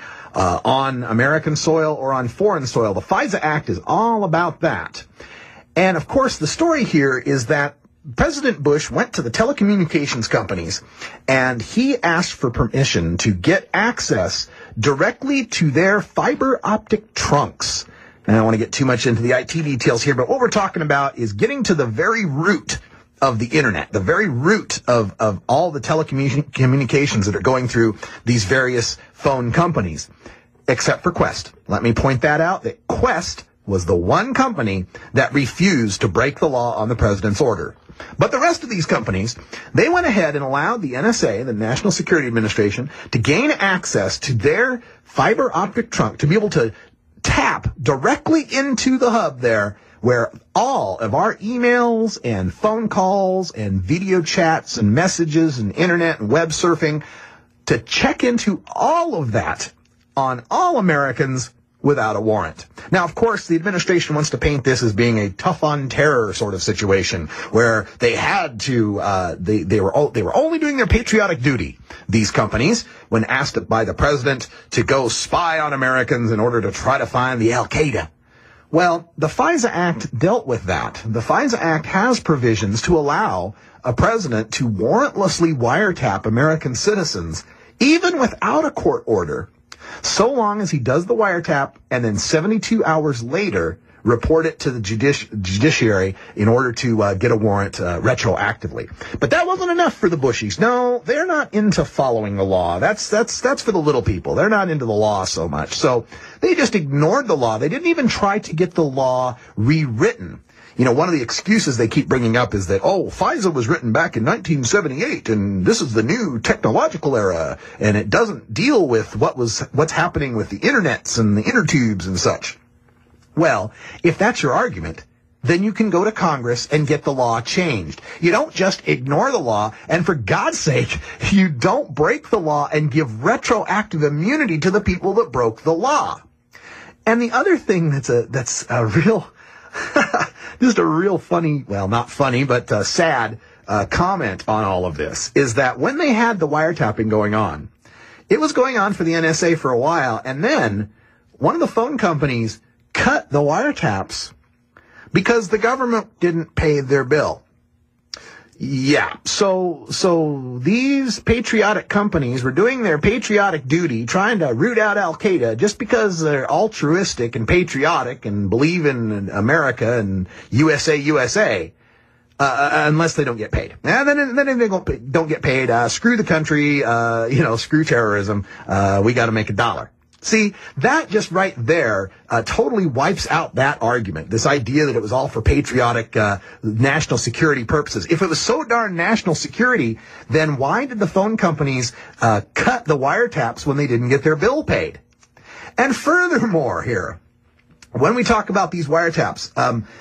on American soil or on foreign soil. The FISA Act is all about that. And of course, the story here is that President Bush went to the telecommunications companies and he asked for permission to get access directly to their fiber optic trunks. And I don't want to get too much into the IT details here, but what we're talking about is getting to the very root of the internet, the very root of all the telecommunications that are going through these various phone companies, except for Qwest. Let me point that out, that Qwest was the one company that refused to break the law on the president's order. But the rest of these companies, they went ahead and allowed the NSA, the National Security Administration, to gain access to their fiber optic trunk, to be able to tap directly into the hub there, where all of our emails and phone calls and video chats and messages and internet and web surfing, to check into all of that on all Americans without a warrant. Now, of course, the administration wants to paint this as being a tough on terror sort of situation where they had to, they were only doing their patriotic duty, these companies, when asked by the president to go spy on Americans in order to try to find the Al-Qaeda. Well, the FISA Act dealt with that. The FISA Act has provisions to allow a president to warrantlessly wiretap American citizens, even without a court order, so long as he does the wiretap and then 72 hours later report it to the judiciary in order to get a warrant retroactively. But that wasn't enough for the Bushies. No, they're not into following the law. That's for the little people. They're not into the law so much. So they just ignored the law. They didn't even try to get the law rewritten. You know, one of the excuses they keep bringing up is that, FISA was written back in 1978, and this is the new technological era, and it doesn't deal with what's happening with the internets and the inner tubes and such. Well, if that's your argument, then you can go to Congress and get the law changed. You don't just ignore the law, and for God's sake, you don't break the law and give retroactive immunity to the people that broke the law. And the other thing that's a real, just a real funny, well, not funny, but sad comment on all of this is that when they had the wiretapping going on, it was going on for the NSA for a while, and then one of the phone companies cut the wiretaps because the government didn't pay their bill. Yeah, so these patriotic companies were doing their patriotic duty, trying to root out Al-Qaeda just because they're altruistic and patriotic and believe in America and USA, unless they don't get paid. And then they don't get paid. Screw the country, screw terrorism. We got to make $1. See, that just right there totally wipes out that argument, this idea that it was all for patriotic national security purposes. If it was so darn national security, then why did the phone companies cut the wiretaps when they didn't get their bill paid? And furthermore here, when we talk about these wiretaps,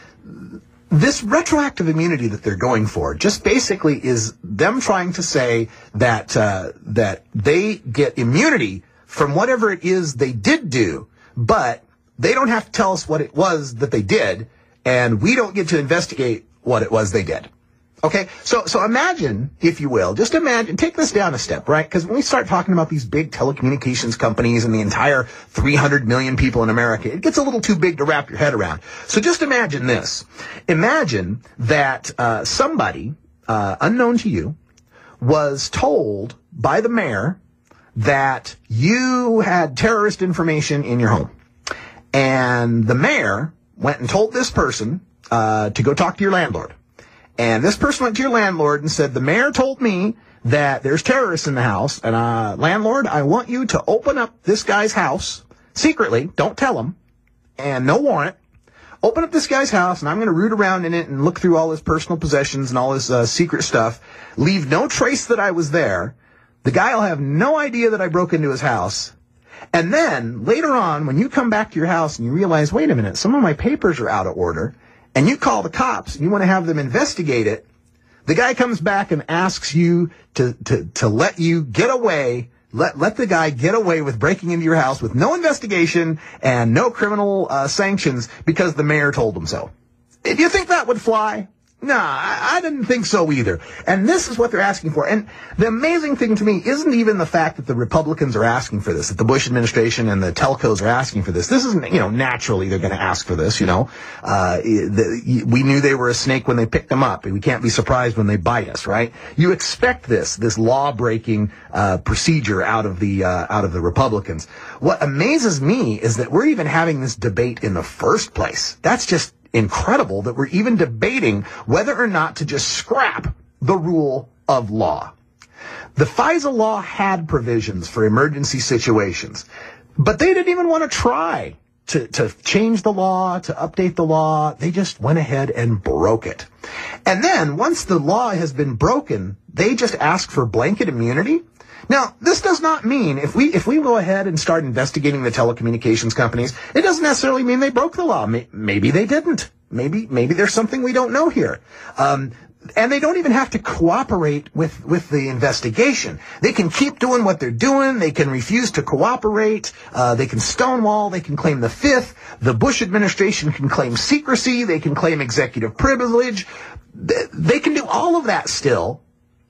this retroactive immunity that they're going for just basically is them trying to say that that they get immunity from whatever it is they did do, but they don't have to tell us what it was that they did, and we don't get to investigate what it was they did. Okay, so imagine, if you will, just imagine, take this down a step, right? Because when we start talking about these big telecommunications companies and the entire 300 million people in America, it gets a little too big to wrap your head around. So just imagine this. Imagine that somebody, unknown to you, was told by the mayor that you had terrorist information in your home. And the mayor went and told this person to go talk to your landlord. And this person went to your landlord and said, the mayor told me that there's terrorists in the house, and landlord, I want you to open up this guy's house secretly, don't tell him, and no warrant. Open up this guy's house, and I'm going to root around in it and look through all his personal possessions and all his secret stuff. Leave no trace that I was there. The guy will have no idea that I broke into his house. And then, later on, when you come back to your house and you realize, wait a minute, some of my papers are out of order, and you call the cops and you want to have them investigate it, the guy comes back and asks you to let you get away, let the guy get away with breaking into your house with no investigation and no criminal sanctions because the mayor told him so. Do you think that would fly? No, I didn't think so either. And this is what they're asking for. And the amazing thing to me isn't even the fact that the Republicans are asking for this, that the Bush administration and the telcos are asking for this. This isn't, naturally they're going to ask for this, we knew they were a snake when they picked them up. We can't be surprised when they bite us, right? You expect this law-breaking procedure out of the Republicans. What amazes me is that we're even having this debate in the first place. That's just incredible that we're even debating whether or not to just scrap the rule of law. The FISA law had provisions for emergency situations, but they didn't even want to try to change the law, to update the law. They just went ahead and broke it. And then once the law has been broken, they just ask for blanket immunity. Now, this does not mean if we go ahead and start investigating the telecommunications companies, it doesn't necessarily mean they broke the law. Maybe they didn't. Maybe there's something we don't know here. And they don't even have to cooperate with the investigation. They can keep doing what they're doing. They can refuse to cooperate. They can stonewall. They can claim the Fifth. The Bush administration can claim secrecy. They can claim executive privilege. They can do all of that still,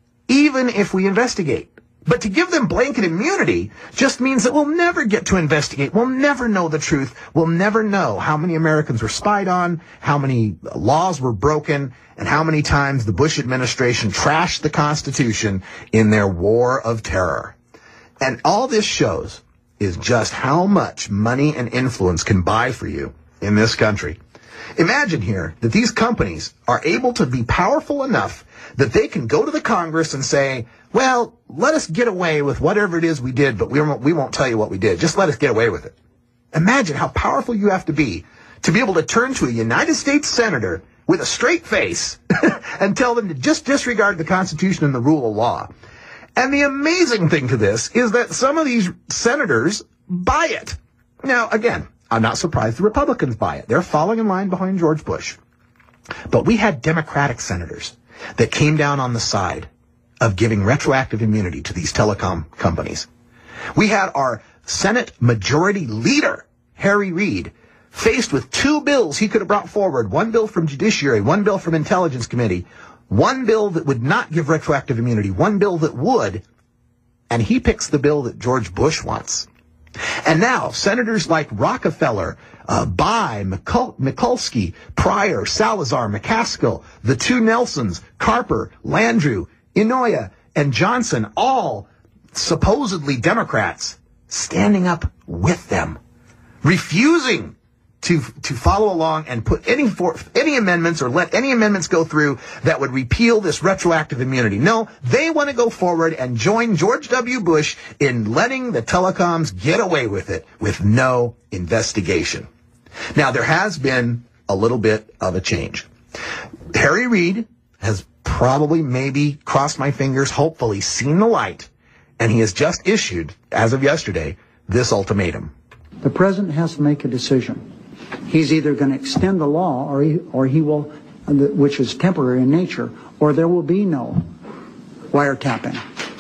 even if we investigate. But to give them blanket immunity just means that we'll never get to investigate. We'll never know the truth. We'll never know how many Americans were spied on, how many laws were broken, and how many times the Bush administration trashed the Constitution in their war of terror. And all this shows is just how much money and influence can buy for you in this country. Imagine here that these companies are able to be powerful enough that they can go to the Congress and say, well, let us get away with whatever it is we did, but we won't tell you what we did. Just let us get away with it. Imagine how powerful you have to be able to turn to a United States senator with a straight face and tell them to just disregard the Constitution and the rule of law. And the amazing thing to this is that some of these senators buy it. Now, again, I'm not surprised the Republicans buy it. They're falling in line behind George Bush. But we had Democratic senators that came down on the side of giving retroactive immunity to these telecom companies. We had our Senate Majority Leader, Harry Reid, faced with two bills he could have brought forward, one bill from Judiciary, one bill from Intelligence Committee, one bill that would not give retroactive immunity, one bill that would, and he picks the bill that George Bush wants. And now, senators like Rockefeller, Bayh, Mikulski, Pryor, Salazar, McCaskill, the two Nelsons, Carper, Landrieu, Inouye, and Johnson, all supposedly Democrats, standing up with them, refusing to follow along and put any amendments or let any amendments go through that would repeal this retroactive immunity. No, they want to go forward and join George W. Bush in letting the telecoms get away with it with no investigation. Now, there has been a little bit of a change. Harry Reid has probably, maybe, crossed my fingers, hopefully seen the light, and he has just issued, as of yesterday, this ultimatum. The president has to make a decision. He's either going to extend the law or he will, which is temporary in nature, or there will be no wiretapping.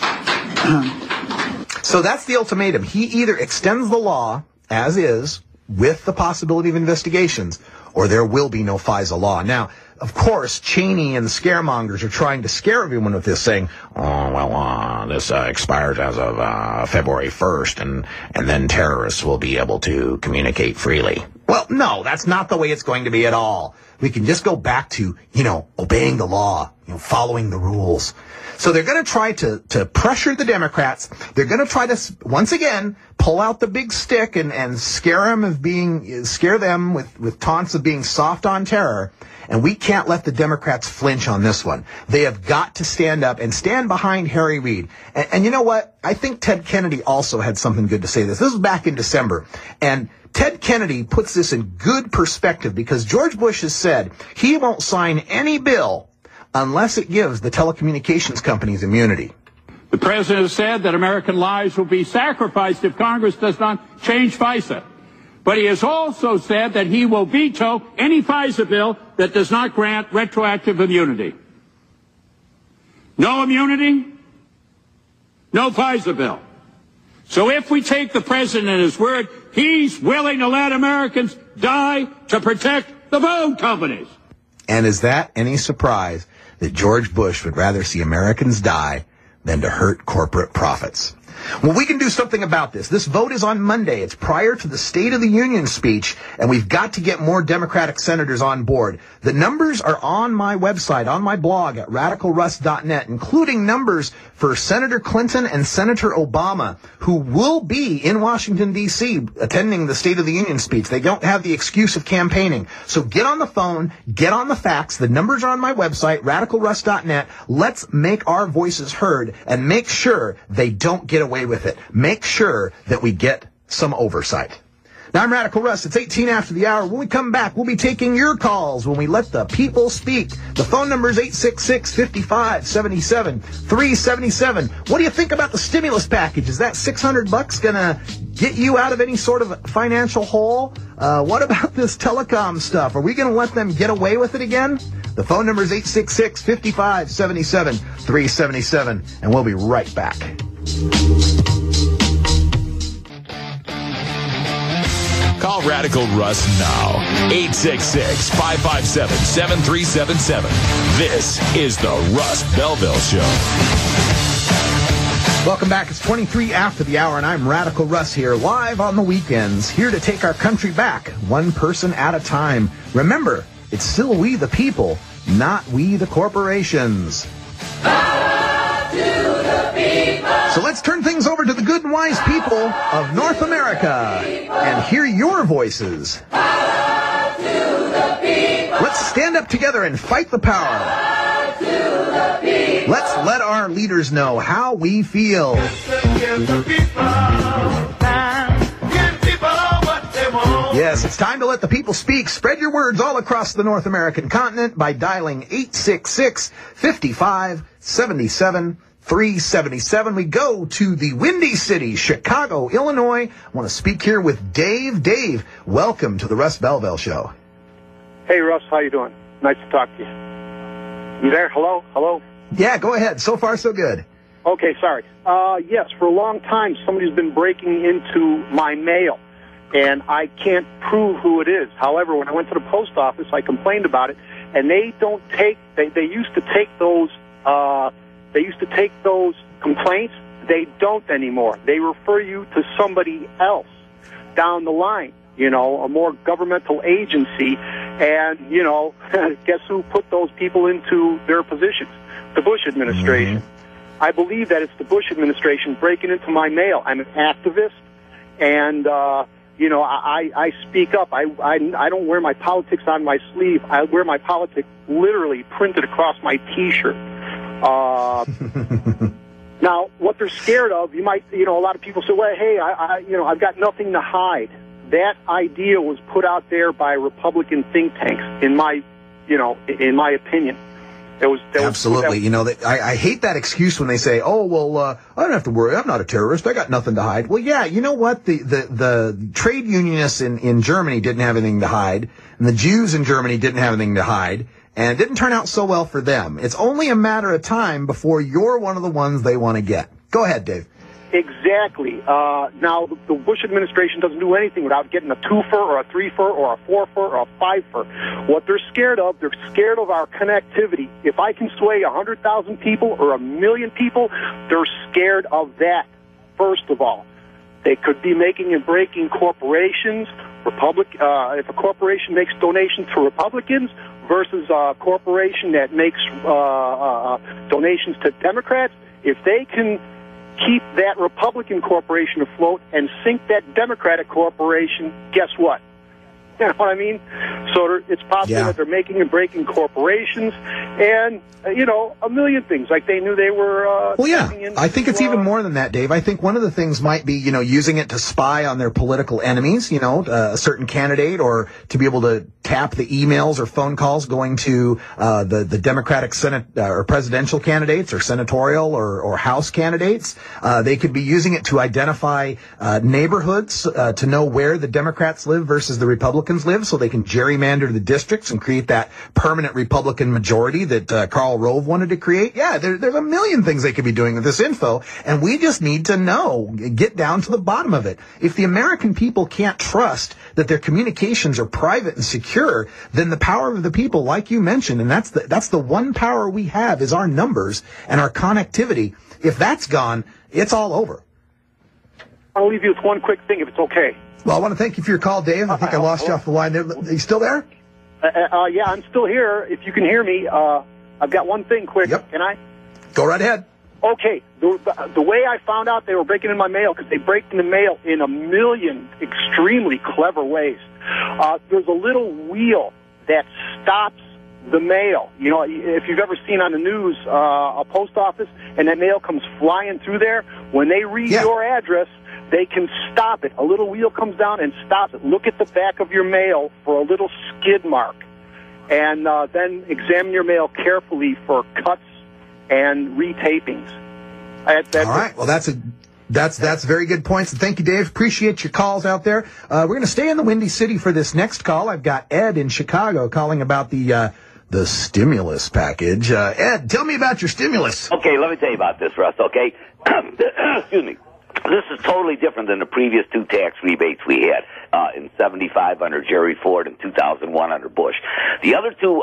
So that's the ultimatum. He either extends the law as is with the possibility of investigations, or there will be no FISA law. Now, of course, Cheney and the scaremongers are trying to scare everyone with this, saying, this expires as of February 1st, and then terrorists will be able to communicate freely. Well, no, that's not the way it's going to be at all. We can just go back to, obeying the law, following the rules. So they're going to try to pressure the Democrats. They're going to try to, once again, pull out the big stick and scare them with taunts of being soft on terror. And we can't let the Democrats flinch on this one. They have got to stand up and stand behind Harry Reid. And you know what? I think Ted Kennedy also had something good to say this. This was back in December. And Ted Kennedy puts this in good perspective because George Bush has said he won't sign any bill unless it gives the telecommunications companies immunity. The president has said that American lives will be sacrificed if Congress does not change FISA. But he has also said that he will veto any FISA bill that does not grant retroactive immunity. No immunity, no FISA bill. So if we take the president at his word, he's willing to let Americans die to protect the phone companies. And is that any surprise that George Bush would rather see Americans die than to hurt corporate profits? Well, we can do something about this. This vote is on Monday. It's prior to the State of the Union speech, and we've got to get more Democratic senators on board. The numbers are on my website, on my blog at radicalruss.net, including numbers for Senator Clinton and Senator Obama, who will be in Washington, D.C., attending the State of the Union speech. They don't have the excuse of campaigning. So get on the phone, get on the facts. The numbers are on my website, radicalruss.net. Let's make our voices heard and make sure they don't get away with it. Make sure that we get some oversight. Now, I'm Radical Russ. It's 18 after the hour. When we come back, we'll be taking your calls when we let the people speak. The phone number is 866-5577, 377. What do you think about the stimulus package? Is that $600 going to get you out of any sort of financial hole? What about this telecom stuff? Are we going to let them get away with it again? The phone number is 866-5577, 377. And we'll be right back. Call Radical Russ now. 866-557-7377. This is the Russ Belville Show. Welcome back. It's 23 after the hour, and I'm Radical Russ here, live on the weekends, here to take our country back, one person at a time. Remember, it's still we the people, not we the corporations. So let's turn things over to the good and wise people of North America and hear your voices. Let's stand up together and fight the power. Let's let our leaders know how we feel. Yes, it's time to let the people speak. Spread your words all across the North American continent by dialing 866-5577. 377. We go to the Windy City, Chicago, Illinois. I want to speak here with Dave. Dave, welcome to the Russ Belville Show. Hey, Russ, how you doing? Nice to talk to you. You there? Hello? Hello? Yeah, go ahead. So far, so good. Okay, sorry. Yes, for a long time, somebody's been breaking into my mail, and I can't prove who it is. However, when I went to the post office, I complained about it, and they don't take, they used to take those, complaints. They don't anymore. They refer you to somebody else down the line, a more governmental agency. And, guess who put those people into their positions? The Bush administration. Mm-hmm. I believe that it's the Bush administration breaking into my mail. I'm an activist, and, I speak up. I don't wear my politics on my sleeve. I wear my politics literally printed across my T-shirt. Now, what they're scared of, a lot of people say, well, hey, I've got nothing to hide. That idea was put out there by Republican think tanks, in my opinion. Absolutely. I hate that excuse when they say, oh, well, I don't have to worry. I'm not a terrorist. I got nothing to hide. Well, yeah, you know what? The trade unionists in Germany didn't have anything to hide, and the Jews in Germany didn't have anything to hide. And it didn't turn out so well for them. It's only a matter of time before you're one of the ones they want to get. Go ahead, Dave. Exactly. Now, the Bush administration doesn't do anything without getting a 2-fer or a 3-fer or a 4-fer or a 5-fer. What they're scared of our connectivity. If I can sway 100,000 people or 1 million people, they're scared of that, first of all. They could be making and breaking corporations. If a corporation makes donations to Republicans versus a corporation that makes donations to Democrats, if they can keep that Republican corporation afloat and sink that Democratic corporation, guess what? You know what I mean? So it's possible that they're making and breaking corporations and, a million things. Like they knew they were... I think it's even more than that, Dave. I think one of the things might be, using it to spy on their political enemies, a certain candidate, or to be able to tap the emails or phone calls going to the Democratic Senate or presidential candidates or senatorial or House candidates. They could be using it to identify neighborhoods to know where the Democrats live versus the Republicans live, so they can gerrymander the districts and create that permanent Republican majority that Karl Rove wanted to create. Yeah, there's a million things they could be doing with this info, and we just need to know, get down to the bottom of it. If the American people can't trust that their communications are private and secure, then the power of the people, like you mentioned, and that's the one power we have, is our numbers and our connectivity. If that's gone, it's all over. I'll leave you with one quick thing, if it's okay. Well, I want to thank you for your call, Dave. I think I lost you off the line there. Are you still there? Yeah, I'm still here. If you can hear me, I've got one thing quick. Yep. Can I? Go right ahead. Okay. The way I found out they were breaking in my mail, because they break in the mail in a million extremely clever ways. There's a little wheel that stops the mail. If you've ever seen on the news a post office and that mail comes flying through there, when they read your address, they can stop it. A little wheel comes down and stops it. Look at the back of your mail for a little skid mark, and then examine your mail carefully for cuts and retapings. All right. Well, that's very good points. And thank you, Dave. Appreciate your calls out there. We're going to stay in the Windy City for this next call. I've got Ed in Chicago calling about the stimulus package. Ed, tell me about your stimulus. Okay, let me tell you about this, Russ, okay? Excuse me. This is totally different than the previous two tax rebates we had in 75 under Jerry Ford and 2001 under Bush. The other two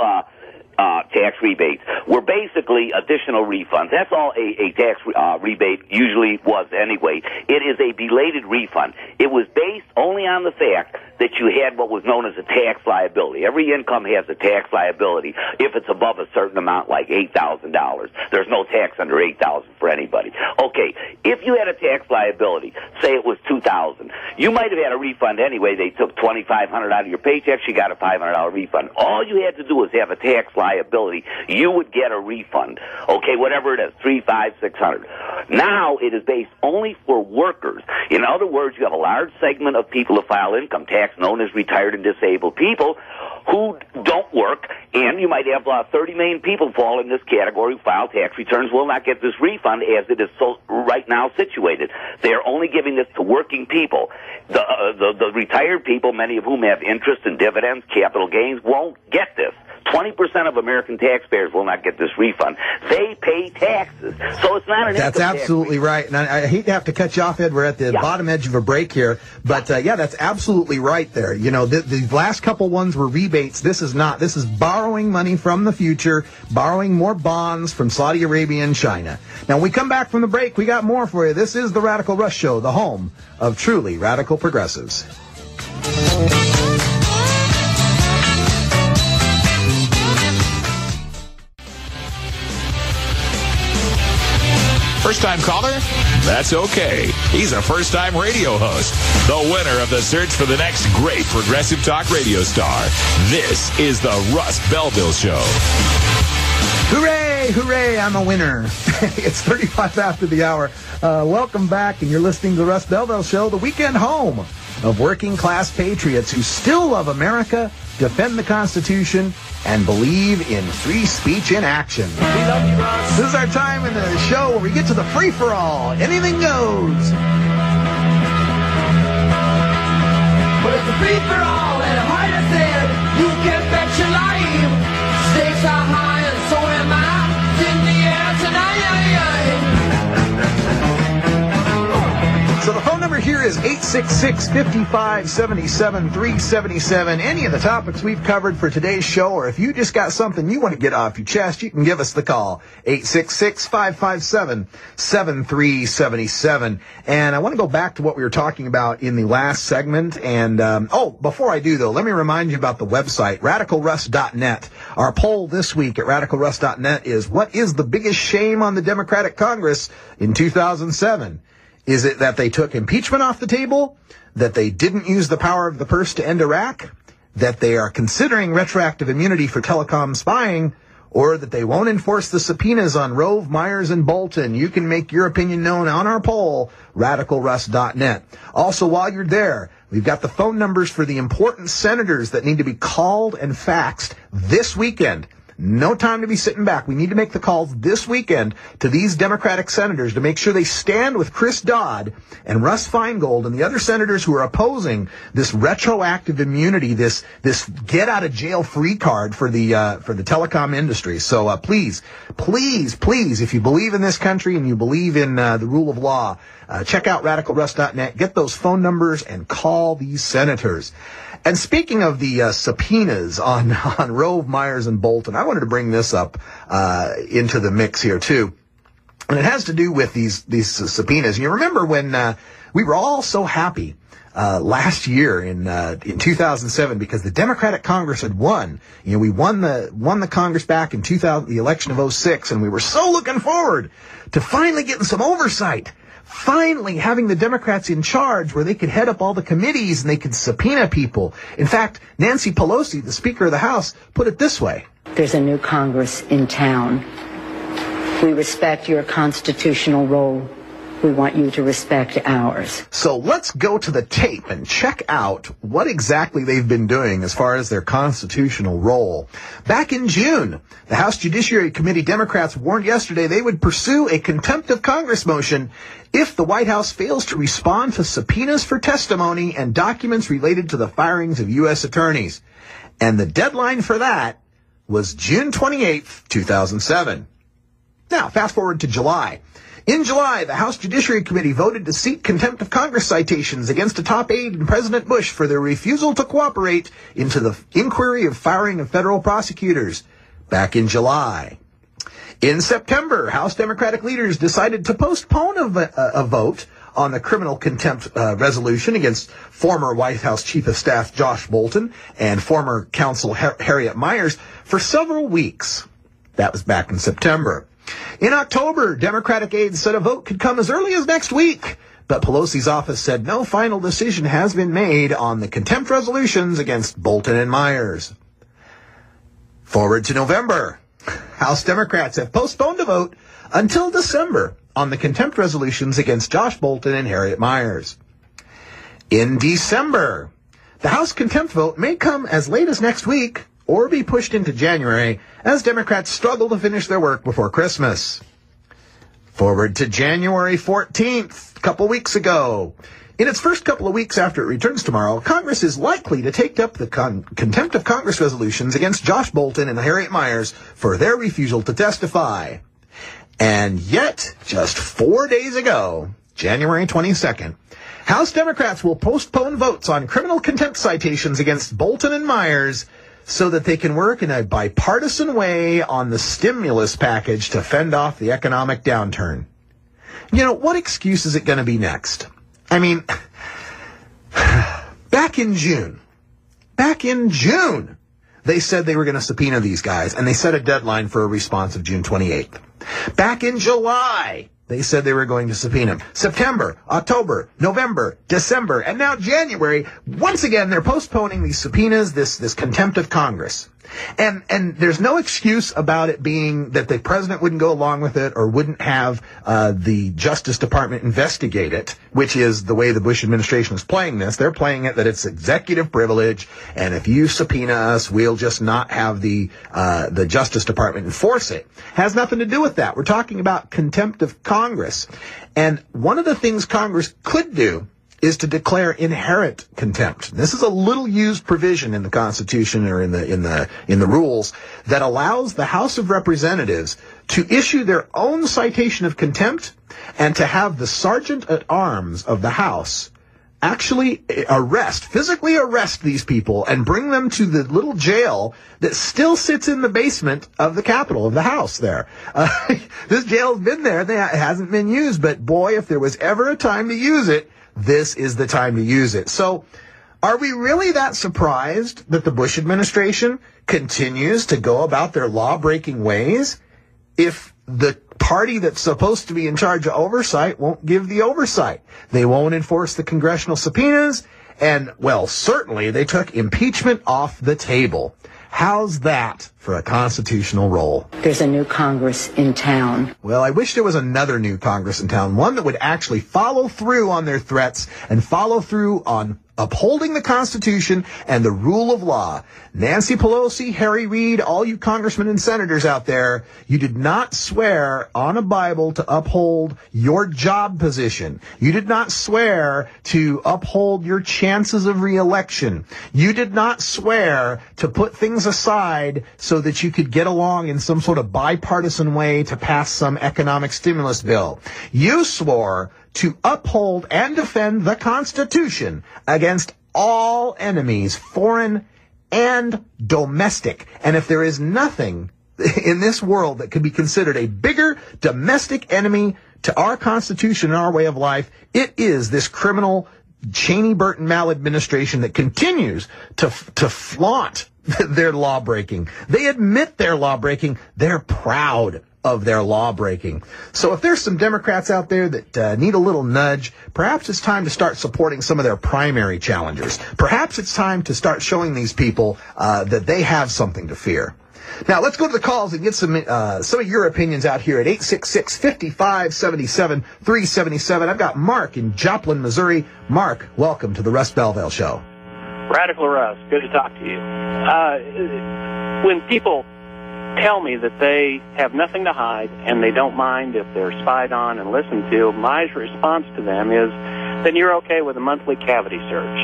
tax rebates were basically additional refunds. That's all a tax rebate usually was anyway. It is a belated refund. It was based only on the fact that you had what was known as a tax liability. Every income has a tax liability if it's above a certain amount, like $8,000. There's no tax under $8,000 for anybody. Okay, if you had a tax liability, say it was $2,000, you might have had a refund anyway. They took $2,500 out of your paycheck, you got a $500 refund. All you had to do was have a tax liability. You would get a refund. Okay, whatever it is, $300, $500, $600. Now it is based only for workers. In other words, you have a large segment of people who file income tax, known as retired and disabled people, who don't work, and you might have 30 million people fall in this category who file tax returns, will not get this refund as it is so right now situated. They are only giving this to working people. The retired people, many of whom have interest and dividends, capital gains, won't get this. 20% of American taxpayers will not get this refund. They pay taxes. So it's not an That's absolutely right. And I hate to have to cut you off, Ed. We're at the bottom edge of a break here. But, that's absolutely right there. The last couple ones were rebates. This is not. This is borrowing money from the future, borrowing more bonds from Saudi Arabia and China. Now, when we come back from the break, we got more for you. This is the Radical Rush Show, the home of truly radical progressives. First-time caller? That's okay. He's a first-time radio host. The winner of the search for the next great progressive talk radio star. This is the Russ Belville Show. Hooray, hooray, I'm a winner. It's 35 after the hour. Welcome back, and you're listening to the Russ Belville Show, the weekend home of working-class patriots who still love America, defend the Constitution, and believe in free speech in action. We love you, Russ. This is our time in the show where we get to the free-for-all. Anything goes. But it's a free-for-all, and I'm hard to say, you can bet your life. Stakes are high, and so am I. In the air tonight. number here is 866-5577-377. Any of the topics we've covered for today's show, or if you just got something you want to get off your chest, you can give us the call. 866-557-7377. And I want to go back to what we were talking about in the last segment. And, before I do, though, let me remind you about the website, RadicalRuss.net. Our poll this week at RadicalRuss.net is, what is the biggest shame on the Democratic Congress in 2007? Is it that they took impeachment off the table? That they didn't use the power of the purse to end Iraq? That they are considering retroactive immunity for telecom spying? Or that they won't enforce the subpoenas on Rove, Myers, and Bolton? You can make your opinion known on our poll, RadicalRuss.net. Also, while you're there, we've got the phone numbers for the important senators that need to be called and faxed this weekend. No time to be sitting back. We need to make the calls this weekend to these Democratic senators to make sure they stand with Chris Dodd and Russ Feingold and the other senators who are opposing this retroactive immunity, this get out of jail free card for the telecom industry. So please, if you believe in this country and you believe in the rule of law, check out RadicalRuss.net, get those phone numbers, and call these senators. And speaking of the subpoenas on Rove, Myers, and Bolton, I wanted to bring this up into the mix here too, and it has to do with these subpoenas. You remember when we were all so happy last year in 2007 because the Democratic Congress had won. You know, we won the Congress back in the election of 2006, and we were so looking forward to finally getting some oversight. Finally having the Democrats in charge where they could head up all the committees and they could subpoena people. In fact, Nancy Pelosi, the Speaker of the House, put it this way. There's a new Congress in town. We respect your constitutional role. We want you to respect ours. So let's go to the tape and check out what exactly they've been doing as far as their constitutional role. Back in June, the House Judiciary Committee Democrats warned yesterday they would pursue a contempt of Congress motion if the White House fails to respond to subpoenas for testimony and documents related to the firings of U.S. attorneys. And the deadline for that was June 28th, 2007. Now, fast forward to July. In July, the House Judiciary Committee voted to seek contempt of Congress citations against a top aide in President Bush for their refusal to cooperate into the inquiry of firing of federal prosecutors back in July. In September, House Democratic leaders decided to postpone a vote on the criminal contempt resolution against former White House Chief of Staff Josh Bolton and former counsel Harriet Myers for several weeks. That was back in September. In October, Democratic aides said a vote could come as early as next week, but Pelosi's office said no final decision has been made on the contempt resolutions against Bolton and Myers. Forward to November. House Democrats have postponed a vote until December on the contempt resolutions against Josh Bolton and Harriet Myers. In December, the House contempt vote may come as late as next week or be pushed into January as Democrats struggle to finish their work before Christmas. Forward to January 14th, a couple weeks ago. In its first couple of weeks after it returns tomorrow, Congress is likely to take up the contempt of Congress resolutions against Josh Bolton and Harriet Myers for their refusal to testify. And yet, just 4 days ago, January 22nd, House Democrats will postpone votes on criminal contempt citations against Bolton and Myers so that they can work in a bipartisan way on the stimulus package to fend off the economic downturn. You know, what excuse is it going to be next? I mean, back in June, they said they were going to subpoena these guys, and they set a deadline for a response of June 28th. Back in July, they said they were going to subpoena them. September, October, November, December, and now January. Once again, they're postponing these subpoenas, this contempt of Congress. And there's no excuse about it being that the president wouldn't go along with it or wouldn't have the Justice Department investigate it, which is the way the Bush administration is playing this. They're playing it that it's executive privilege, and if you subpoena us, we'll just not have the Justice Department enforce it. Has nothing to do with that. We're talking about contempt of Congress. And one of the things Congress could do is to declare inherent contempt. This is a little used provision in the Constitution or in the rules that allows the House of Representatives to issue their own citation of contempt and to have the Sergeant at Arms of the House actually physically arrest these people and bring them to the little jail that still sits in the basement of the Capitol, of the House there. This jail's been there. It hasn't been used, but boy, if there was ever a time to use it, this is the time to use it. So, are we really that surprised that the Bush administration continues to go about their law-breaking ways if the party that's supposed to be in charge of oversight won't give the oversight? They won't enforce the congressional subpoenas, and, well, certainly they took impeachment off the table. How's that for a constitutional role? There's a new Congress in town. Well, I wish there was another new Congress in town, one that would actually follow through on their threats and follow through on upholding the Constitution and the rule of law. Nancy Pelosi, Harry Reid, all you congressmen and senators out there, you did not swear on a Bible to uphold your job position. You did not swear to uphold your chances of re-election. You did not swear to put things aside so that you could get along in some sort of bipartisan way to pass some economic stimulus bill. You swore to uphold and defend the Constitution against all enemies, foreign and domestic. And if there is nothing in this world that could be considered a bigger domestic enemy to our Constitution and our way of life, it is this criminal Cheney-Burton maladministration that continues to flaunt their law-breaking. They admit their law-breaking. They're proud of their law-breaking. So if there's some Democrats out there that need a little nudge, perhaps it's time to start supporting some of their primary challengers. Perhaps it's time to start showing these people that they have something to fear. Now, let's go to the calls and get some of your opinions out here at 866-5577-377. I've got Mark in Joplin, Missouri. Mark, welcome to the Russ Belville Show. Radical Russ, good to talk to you. When people tell me that they have nothing to hide and they don't mind if they're spied on and listened to, my response to them is, then you're okay with a monthly cavity search.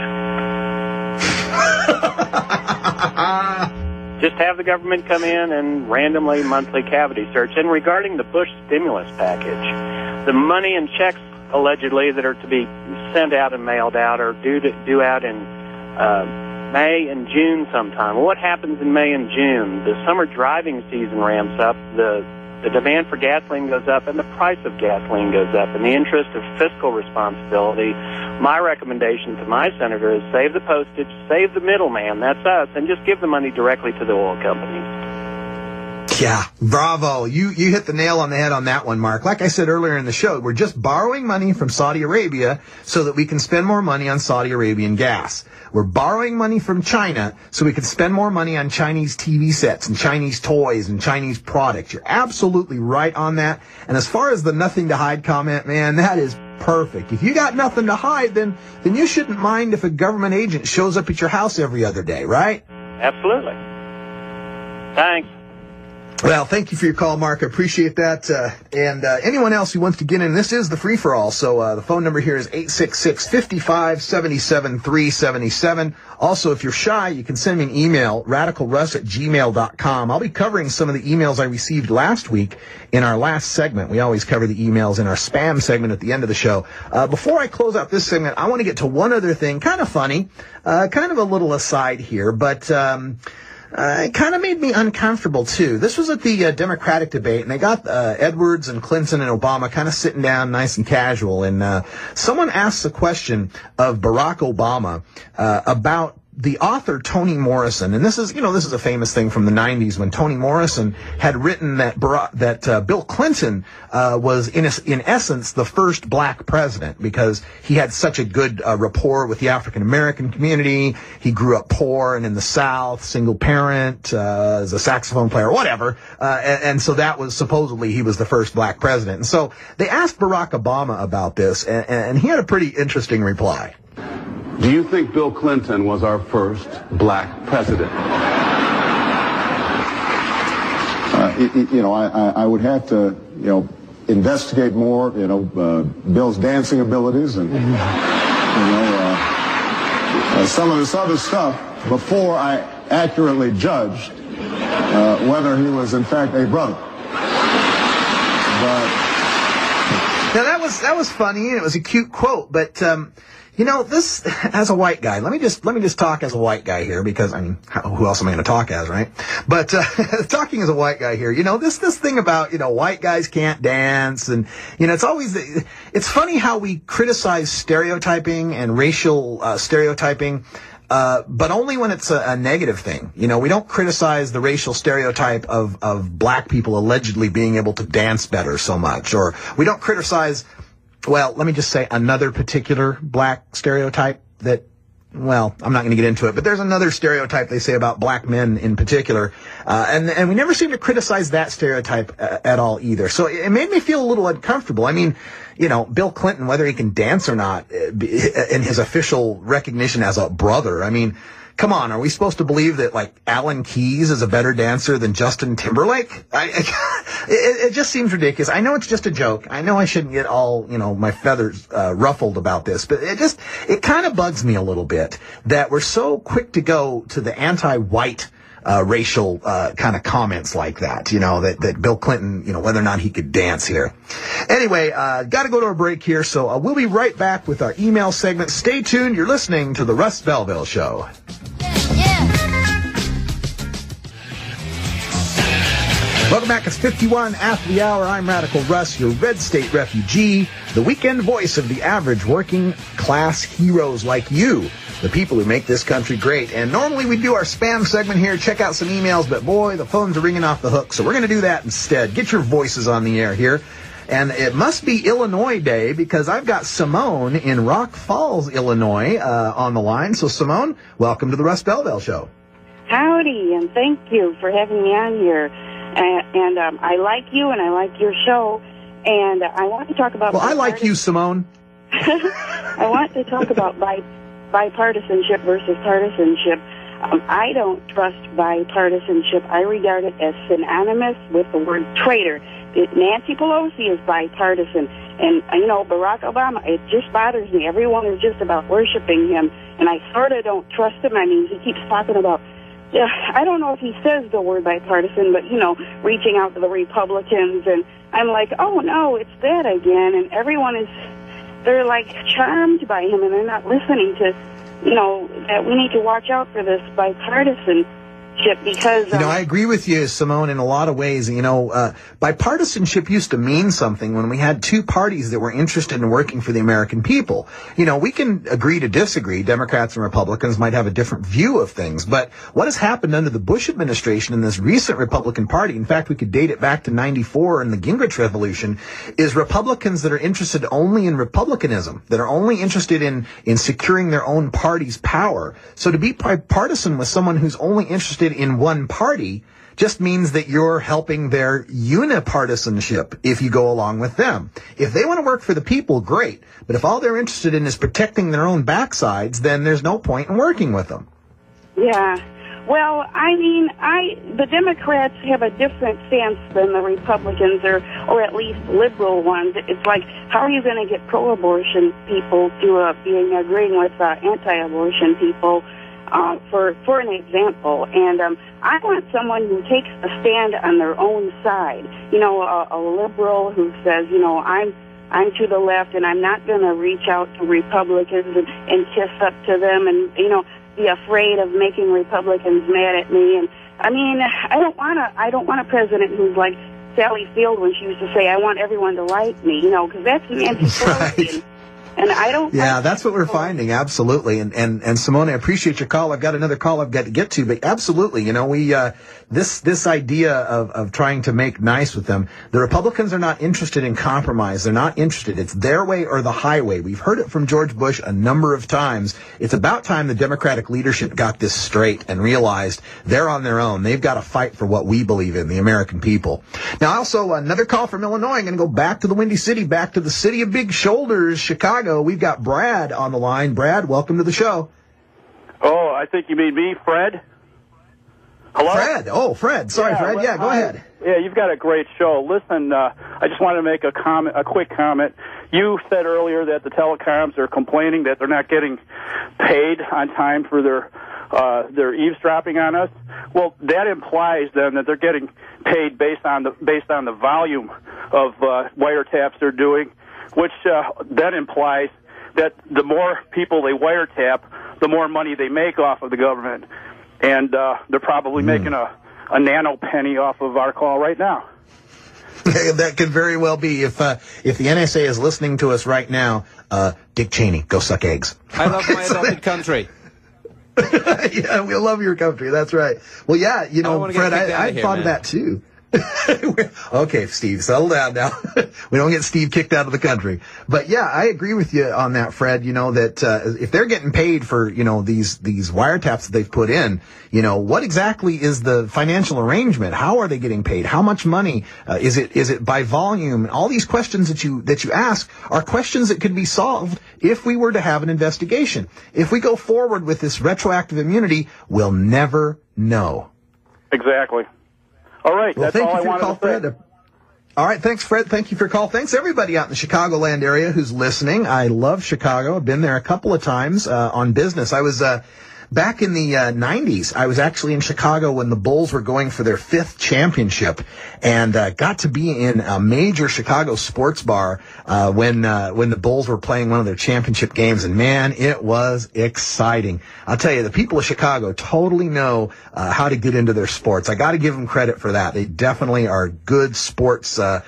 Just have the government come in and randomly monthly cavity search. And regarding the Bush stimulus package, the money and checks allegedly that are to be sent out and mailed out are due out in May and June sometime. Well, what happens in May and June? The summer driving season ramps up, the demand for gasoline goes up, and the price of gasoline goes up. In the interest of fiscal responsibility, my recommendation to my senator is save the postage, save the middleman, that's us, and just give the money directly to the oil companies. Yeah, bravo. You hit the nail on the head on that one, Mark. Like I said earlier in the show, we're just borrowing money from Saudi Arabia so that we can spend more money on Saudi Arabian gas. We're borrowing money from China so we can spend more money on Chinese TV sets and Chinese toys and Chinese products. You're absolutely right on that. And as far as the nothing to hide comment, man, that is perfect. If you got nothing to hide, then you shouldn't mind if a government agent shows up at your house every other day, right? Absolutely. Thanks. Well, thank you for your call, Mark. I appreciate that. And anyone else who wants to get in, this is the free-for-all. So the phone number here is 866-5577-377. Also, if you're shy, you can send me an email, radicalruss@gmail.com. I'll be covering some of the emails I received last week in our last segment. We always cover the emails in our spam segment at the end of the show. Before I close out this segment, I want to get to one other thing, kind of funny, kind of a little aside here, but it kind of made me uncomfortable, too. This was at the Democratic debate, and they got Edwards and Clinton and Obama kind of sitting down nice and casual, and someone asked the question of Barack Obama about the author Toni Morrison, and this is a famous thing from the 90s when Toni Morrison had written that Bill Clinton was in essence the first black president because he had such a good rapport with the African American community. He grew up poor and in the South, single parent, as a saxophone player, whatever, and so that was supposedly he was the first black president. And so they asked Barack Obama about this, and he had a pretty interesting reply. Do you think Bill Clinton was our first black president? I would have to, investigate more, Bill's dancing abilities and some of this other stuff before I accurately judged whether he was in fact a brother. But now that was funny and it was a cute quote, but this as a white guy, let me just talk as a white guy here, because I mean, who else am I going to talk as, right? But talking as a white guy here, this thing about white guys can't dance, and it's funny how we criticize stereotyping and racial stereotyping. But only when it's a negative thing. We don't criticize the racial stereotype of black people allegedly being able to dance better so much. Or we don't criticize, well, let me just say another particular black stereotype that, well, I'm not going to get into it, but there's another stereotype they say about black men in particular. And we never seem to criticize that stereotype at all either. So it made me feel a little uncomfortable. I mean, Bill Clinton, whether he can dance or not, in his official recognition as a brother, I mean, come on, are we supposed to believe that, like, Alan Keyes is a better dancer than Justin Timberlake? It just seems ridiculous. I know it's just a joke. I know I shouldn't get all, my feathers ruffled about this, but it kind of bugs me a little bit that we're so quick to go to the anti-white racial kind of comments like that, that Bill Clinton, whether or not he could dance here. Anyway, got to go to a break here, so we'll be right back with our email segment. Stay tuned. You're listening to The Russ Belville Show. Welcome back. It's 51 after the hour. I'm Radical Russ, your red state refugee, the weekend voice of the average working class heroes like you, the people who make this country great. And normally we do our spam segment here, check out some emails, but boy, the phones are ringing off the hook, so we're going to do that instead. Get your voices on the air here. And it must be Illinois Day, because I've got Simone in Rock Falls, Illinois, on the line. So Simone, welcome to the Russ Belville Show. Howdy, and thank you for having me on here. And I like you, and I like your show, and I want to talk about... Well, I like you, Simone. I want to talk about bipartisanship versus partisanship. I don't trust bipartisanship. I regard it as synonymous with the word traitor. Nancy Pelosi is bipartisan, and, Barack Obama, it just bothers me. Everyone is just about worshiping him, and I sort of don't trust him. I mean, he keeps talking about... Yeah, I don't know if he says the word bipartisan, but, reaching out to the Republicans, and I'm like, oh, no, it's that again, and everyone they're like charmed by him, and they're not listening to, that we need to watch out for this bipartisanship, because... I agree with you, Simone, in a lot of ways. Bipartisanship used to mean something when we had two parties that were interested in working for the American people. We can agree to disagree. Democrats and Republicans might have a different view of things. But what has happened under the Bush administration and this recent Republican Party, in fact, we could date it back to 94 and the Gingrich Revolution, is Republicans that are interested only in republicanism, that are only interested in securing their own party's power. So to be bipartisan with someone who's only interested in one party just means that you're helping their unipartisanship if you go along with them. If they want to work for the people, great. But if all they're interested in is protecting their own backsides, then there's no point in working with them. Yeah. Well, I mean, the Democrats have a different stance than the Republicans, or at least liberal ones. It's like, how are you going to get pro-abortion people to being agreeing with anti-abortion people? For an example, and I want someone who takes a stand on their own side. A liberal who says, I'm to the left, and I'm not going to reach out to Republicans and kiss up to them, and be afraid of making Republicans mad at me. And I mean, I don't want a president who's like Sally Field when she used to say, "I want everyone to like me," because that's Nancy Pelosi. Right. And I don't... Yeah, that's what we're finding, absolutely. And Simone, I appreciate your call. I've got another call I've got to get to, but absolutely, we this idea of trying to make nice with them, the Republicans are not interested in compromise. They're not interested. It's their way or the highway. We've heard it from George Bush a number of times. It's about time the Democratic leadership got this straight and realized they're on their own. They've got to fight for what we believe in, the American people. Now, also, another call from Illinois. I'm going to go back to the Windy City, back to the city of big shoulders, Chicago. We've got Brad on the line. Brad, welcome to the show. Oh, I think you mean me, Fred? Hello? Fred. Oh, Fred. Sorry, Fred. Yeah, go ahead. Yeah, you've got a great show. Listen, I just wanted to make a quick comment. You said earlier that the telecoms are complaining that they're not getting paid on time for their eavesdropping on us. Well, that implies then that they're getting paid based on the volume of wiretaps they're doing, which then implies that the more people they wiretap, the more money they make off of the government, and they're probably making a nano penny off of our call right now. That could very well be. If the NSA is listening to us right now, Dick Cheney, go suck eggs. I love my adopted country. Yeah, we love your country. That's right. Well, yeah, you know, Fred, I thought of that too. Okay, Steve, settle down now. We don't get Steve kicked out of the country. But yeah, I agree with you on that, Fred. You know, that if they're getting paid for, you know, these wiretaps that they've put in, you know, what exactly is the financial arrangement? How are they getting paid? How much money? Is it by volume? All these questions that you ask are questions that could be solved if we were to have an investigation. If we go forward with this retroactive immunity, we'll never know. Exactly. All right, well, that's all I wanted to say. Fred. All right, thanks, Fred. Thank you for your call. Thanks, everybody out in the Chicagoland area who's listening. I love Chicago. I've been there a couple of times on business. I was back in the 90s. I was actually in Chicago when the Bulls were going for their 5th championship, and got to be in a major Chicago sports bar when the Bulls were playing one of their championship games. And man, it was exciting. I'll tell you, the people of Chicago totally know how to get into their sports. I got to give them credit for that. They definitely are good sports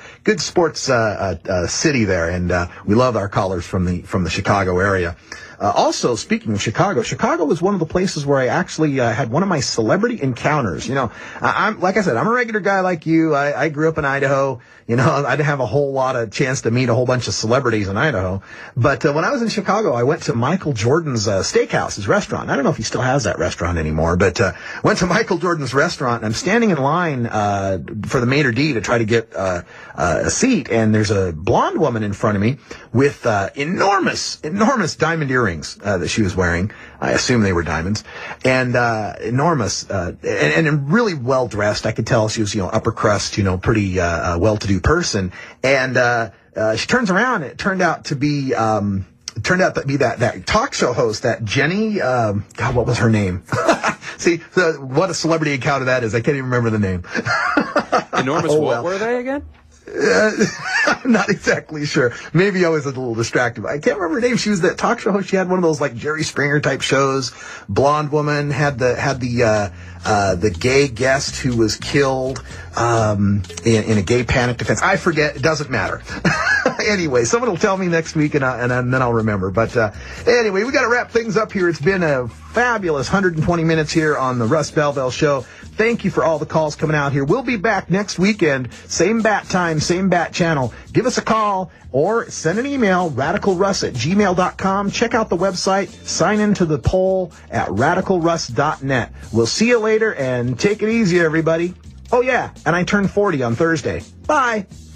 city there, and we love our callers from the Chicago area. Also, speaking of Chicago was one of the places where I actually had one of my celebrity encounters. You know, I'm like I said, I'm a regular guy like you. I grew up in Idaho. You know, I didn't have a whole lot of chance to meet a whole bunch of celebrities in Idaho. But when I was in Chicago, I went to Michael Jordan's steakhouse, his restaurant. I don't know if he still has that restaurant anymore, but went to Michael Jordan's restaurant, and I'm standing in line for the maitre d' to try to get a seat, and there's a blonde woman in front of me with enormous diamond earrings that she was wearing. I assume they were diamonds, and enormous, and really well dressed. I could tell she was, you know, upper crust, you know, pretty well-to-do person. And she turns around, and it turned out to be that talk show host, that Jenny. God, what was her name? See, what a celebrity encounter that is. I can't even remember the name. Enormous. What were they again? I'm not exactly sure. Maybe I was a little distracted. I can't remember her name. She was that talk show host. She had one of those like Jerry Springer type shows. Blonde woman, had the gay guest who was killed in a gay panic defense. I forget. It doesn't matter. Anyway, someone will tell me next week, and then I'll remember. But anyway, we got to wrap things up here. It's been a fabulous 120 minutes here on the Russ Belville Show. Thank you for all the calls coming out here. We'll be back next weekend, same bat time, same bat channel. Give us a call or send an email, radicalruss@gmail.com. Check out the website. Sign into the poll at radicalruss.net. We'll see you later, and take it easy, everybody. Oh, yeah, and I turn 40 on Thursday. Bye.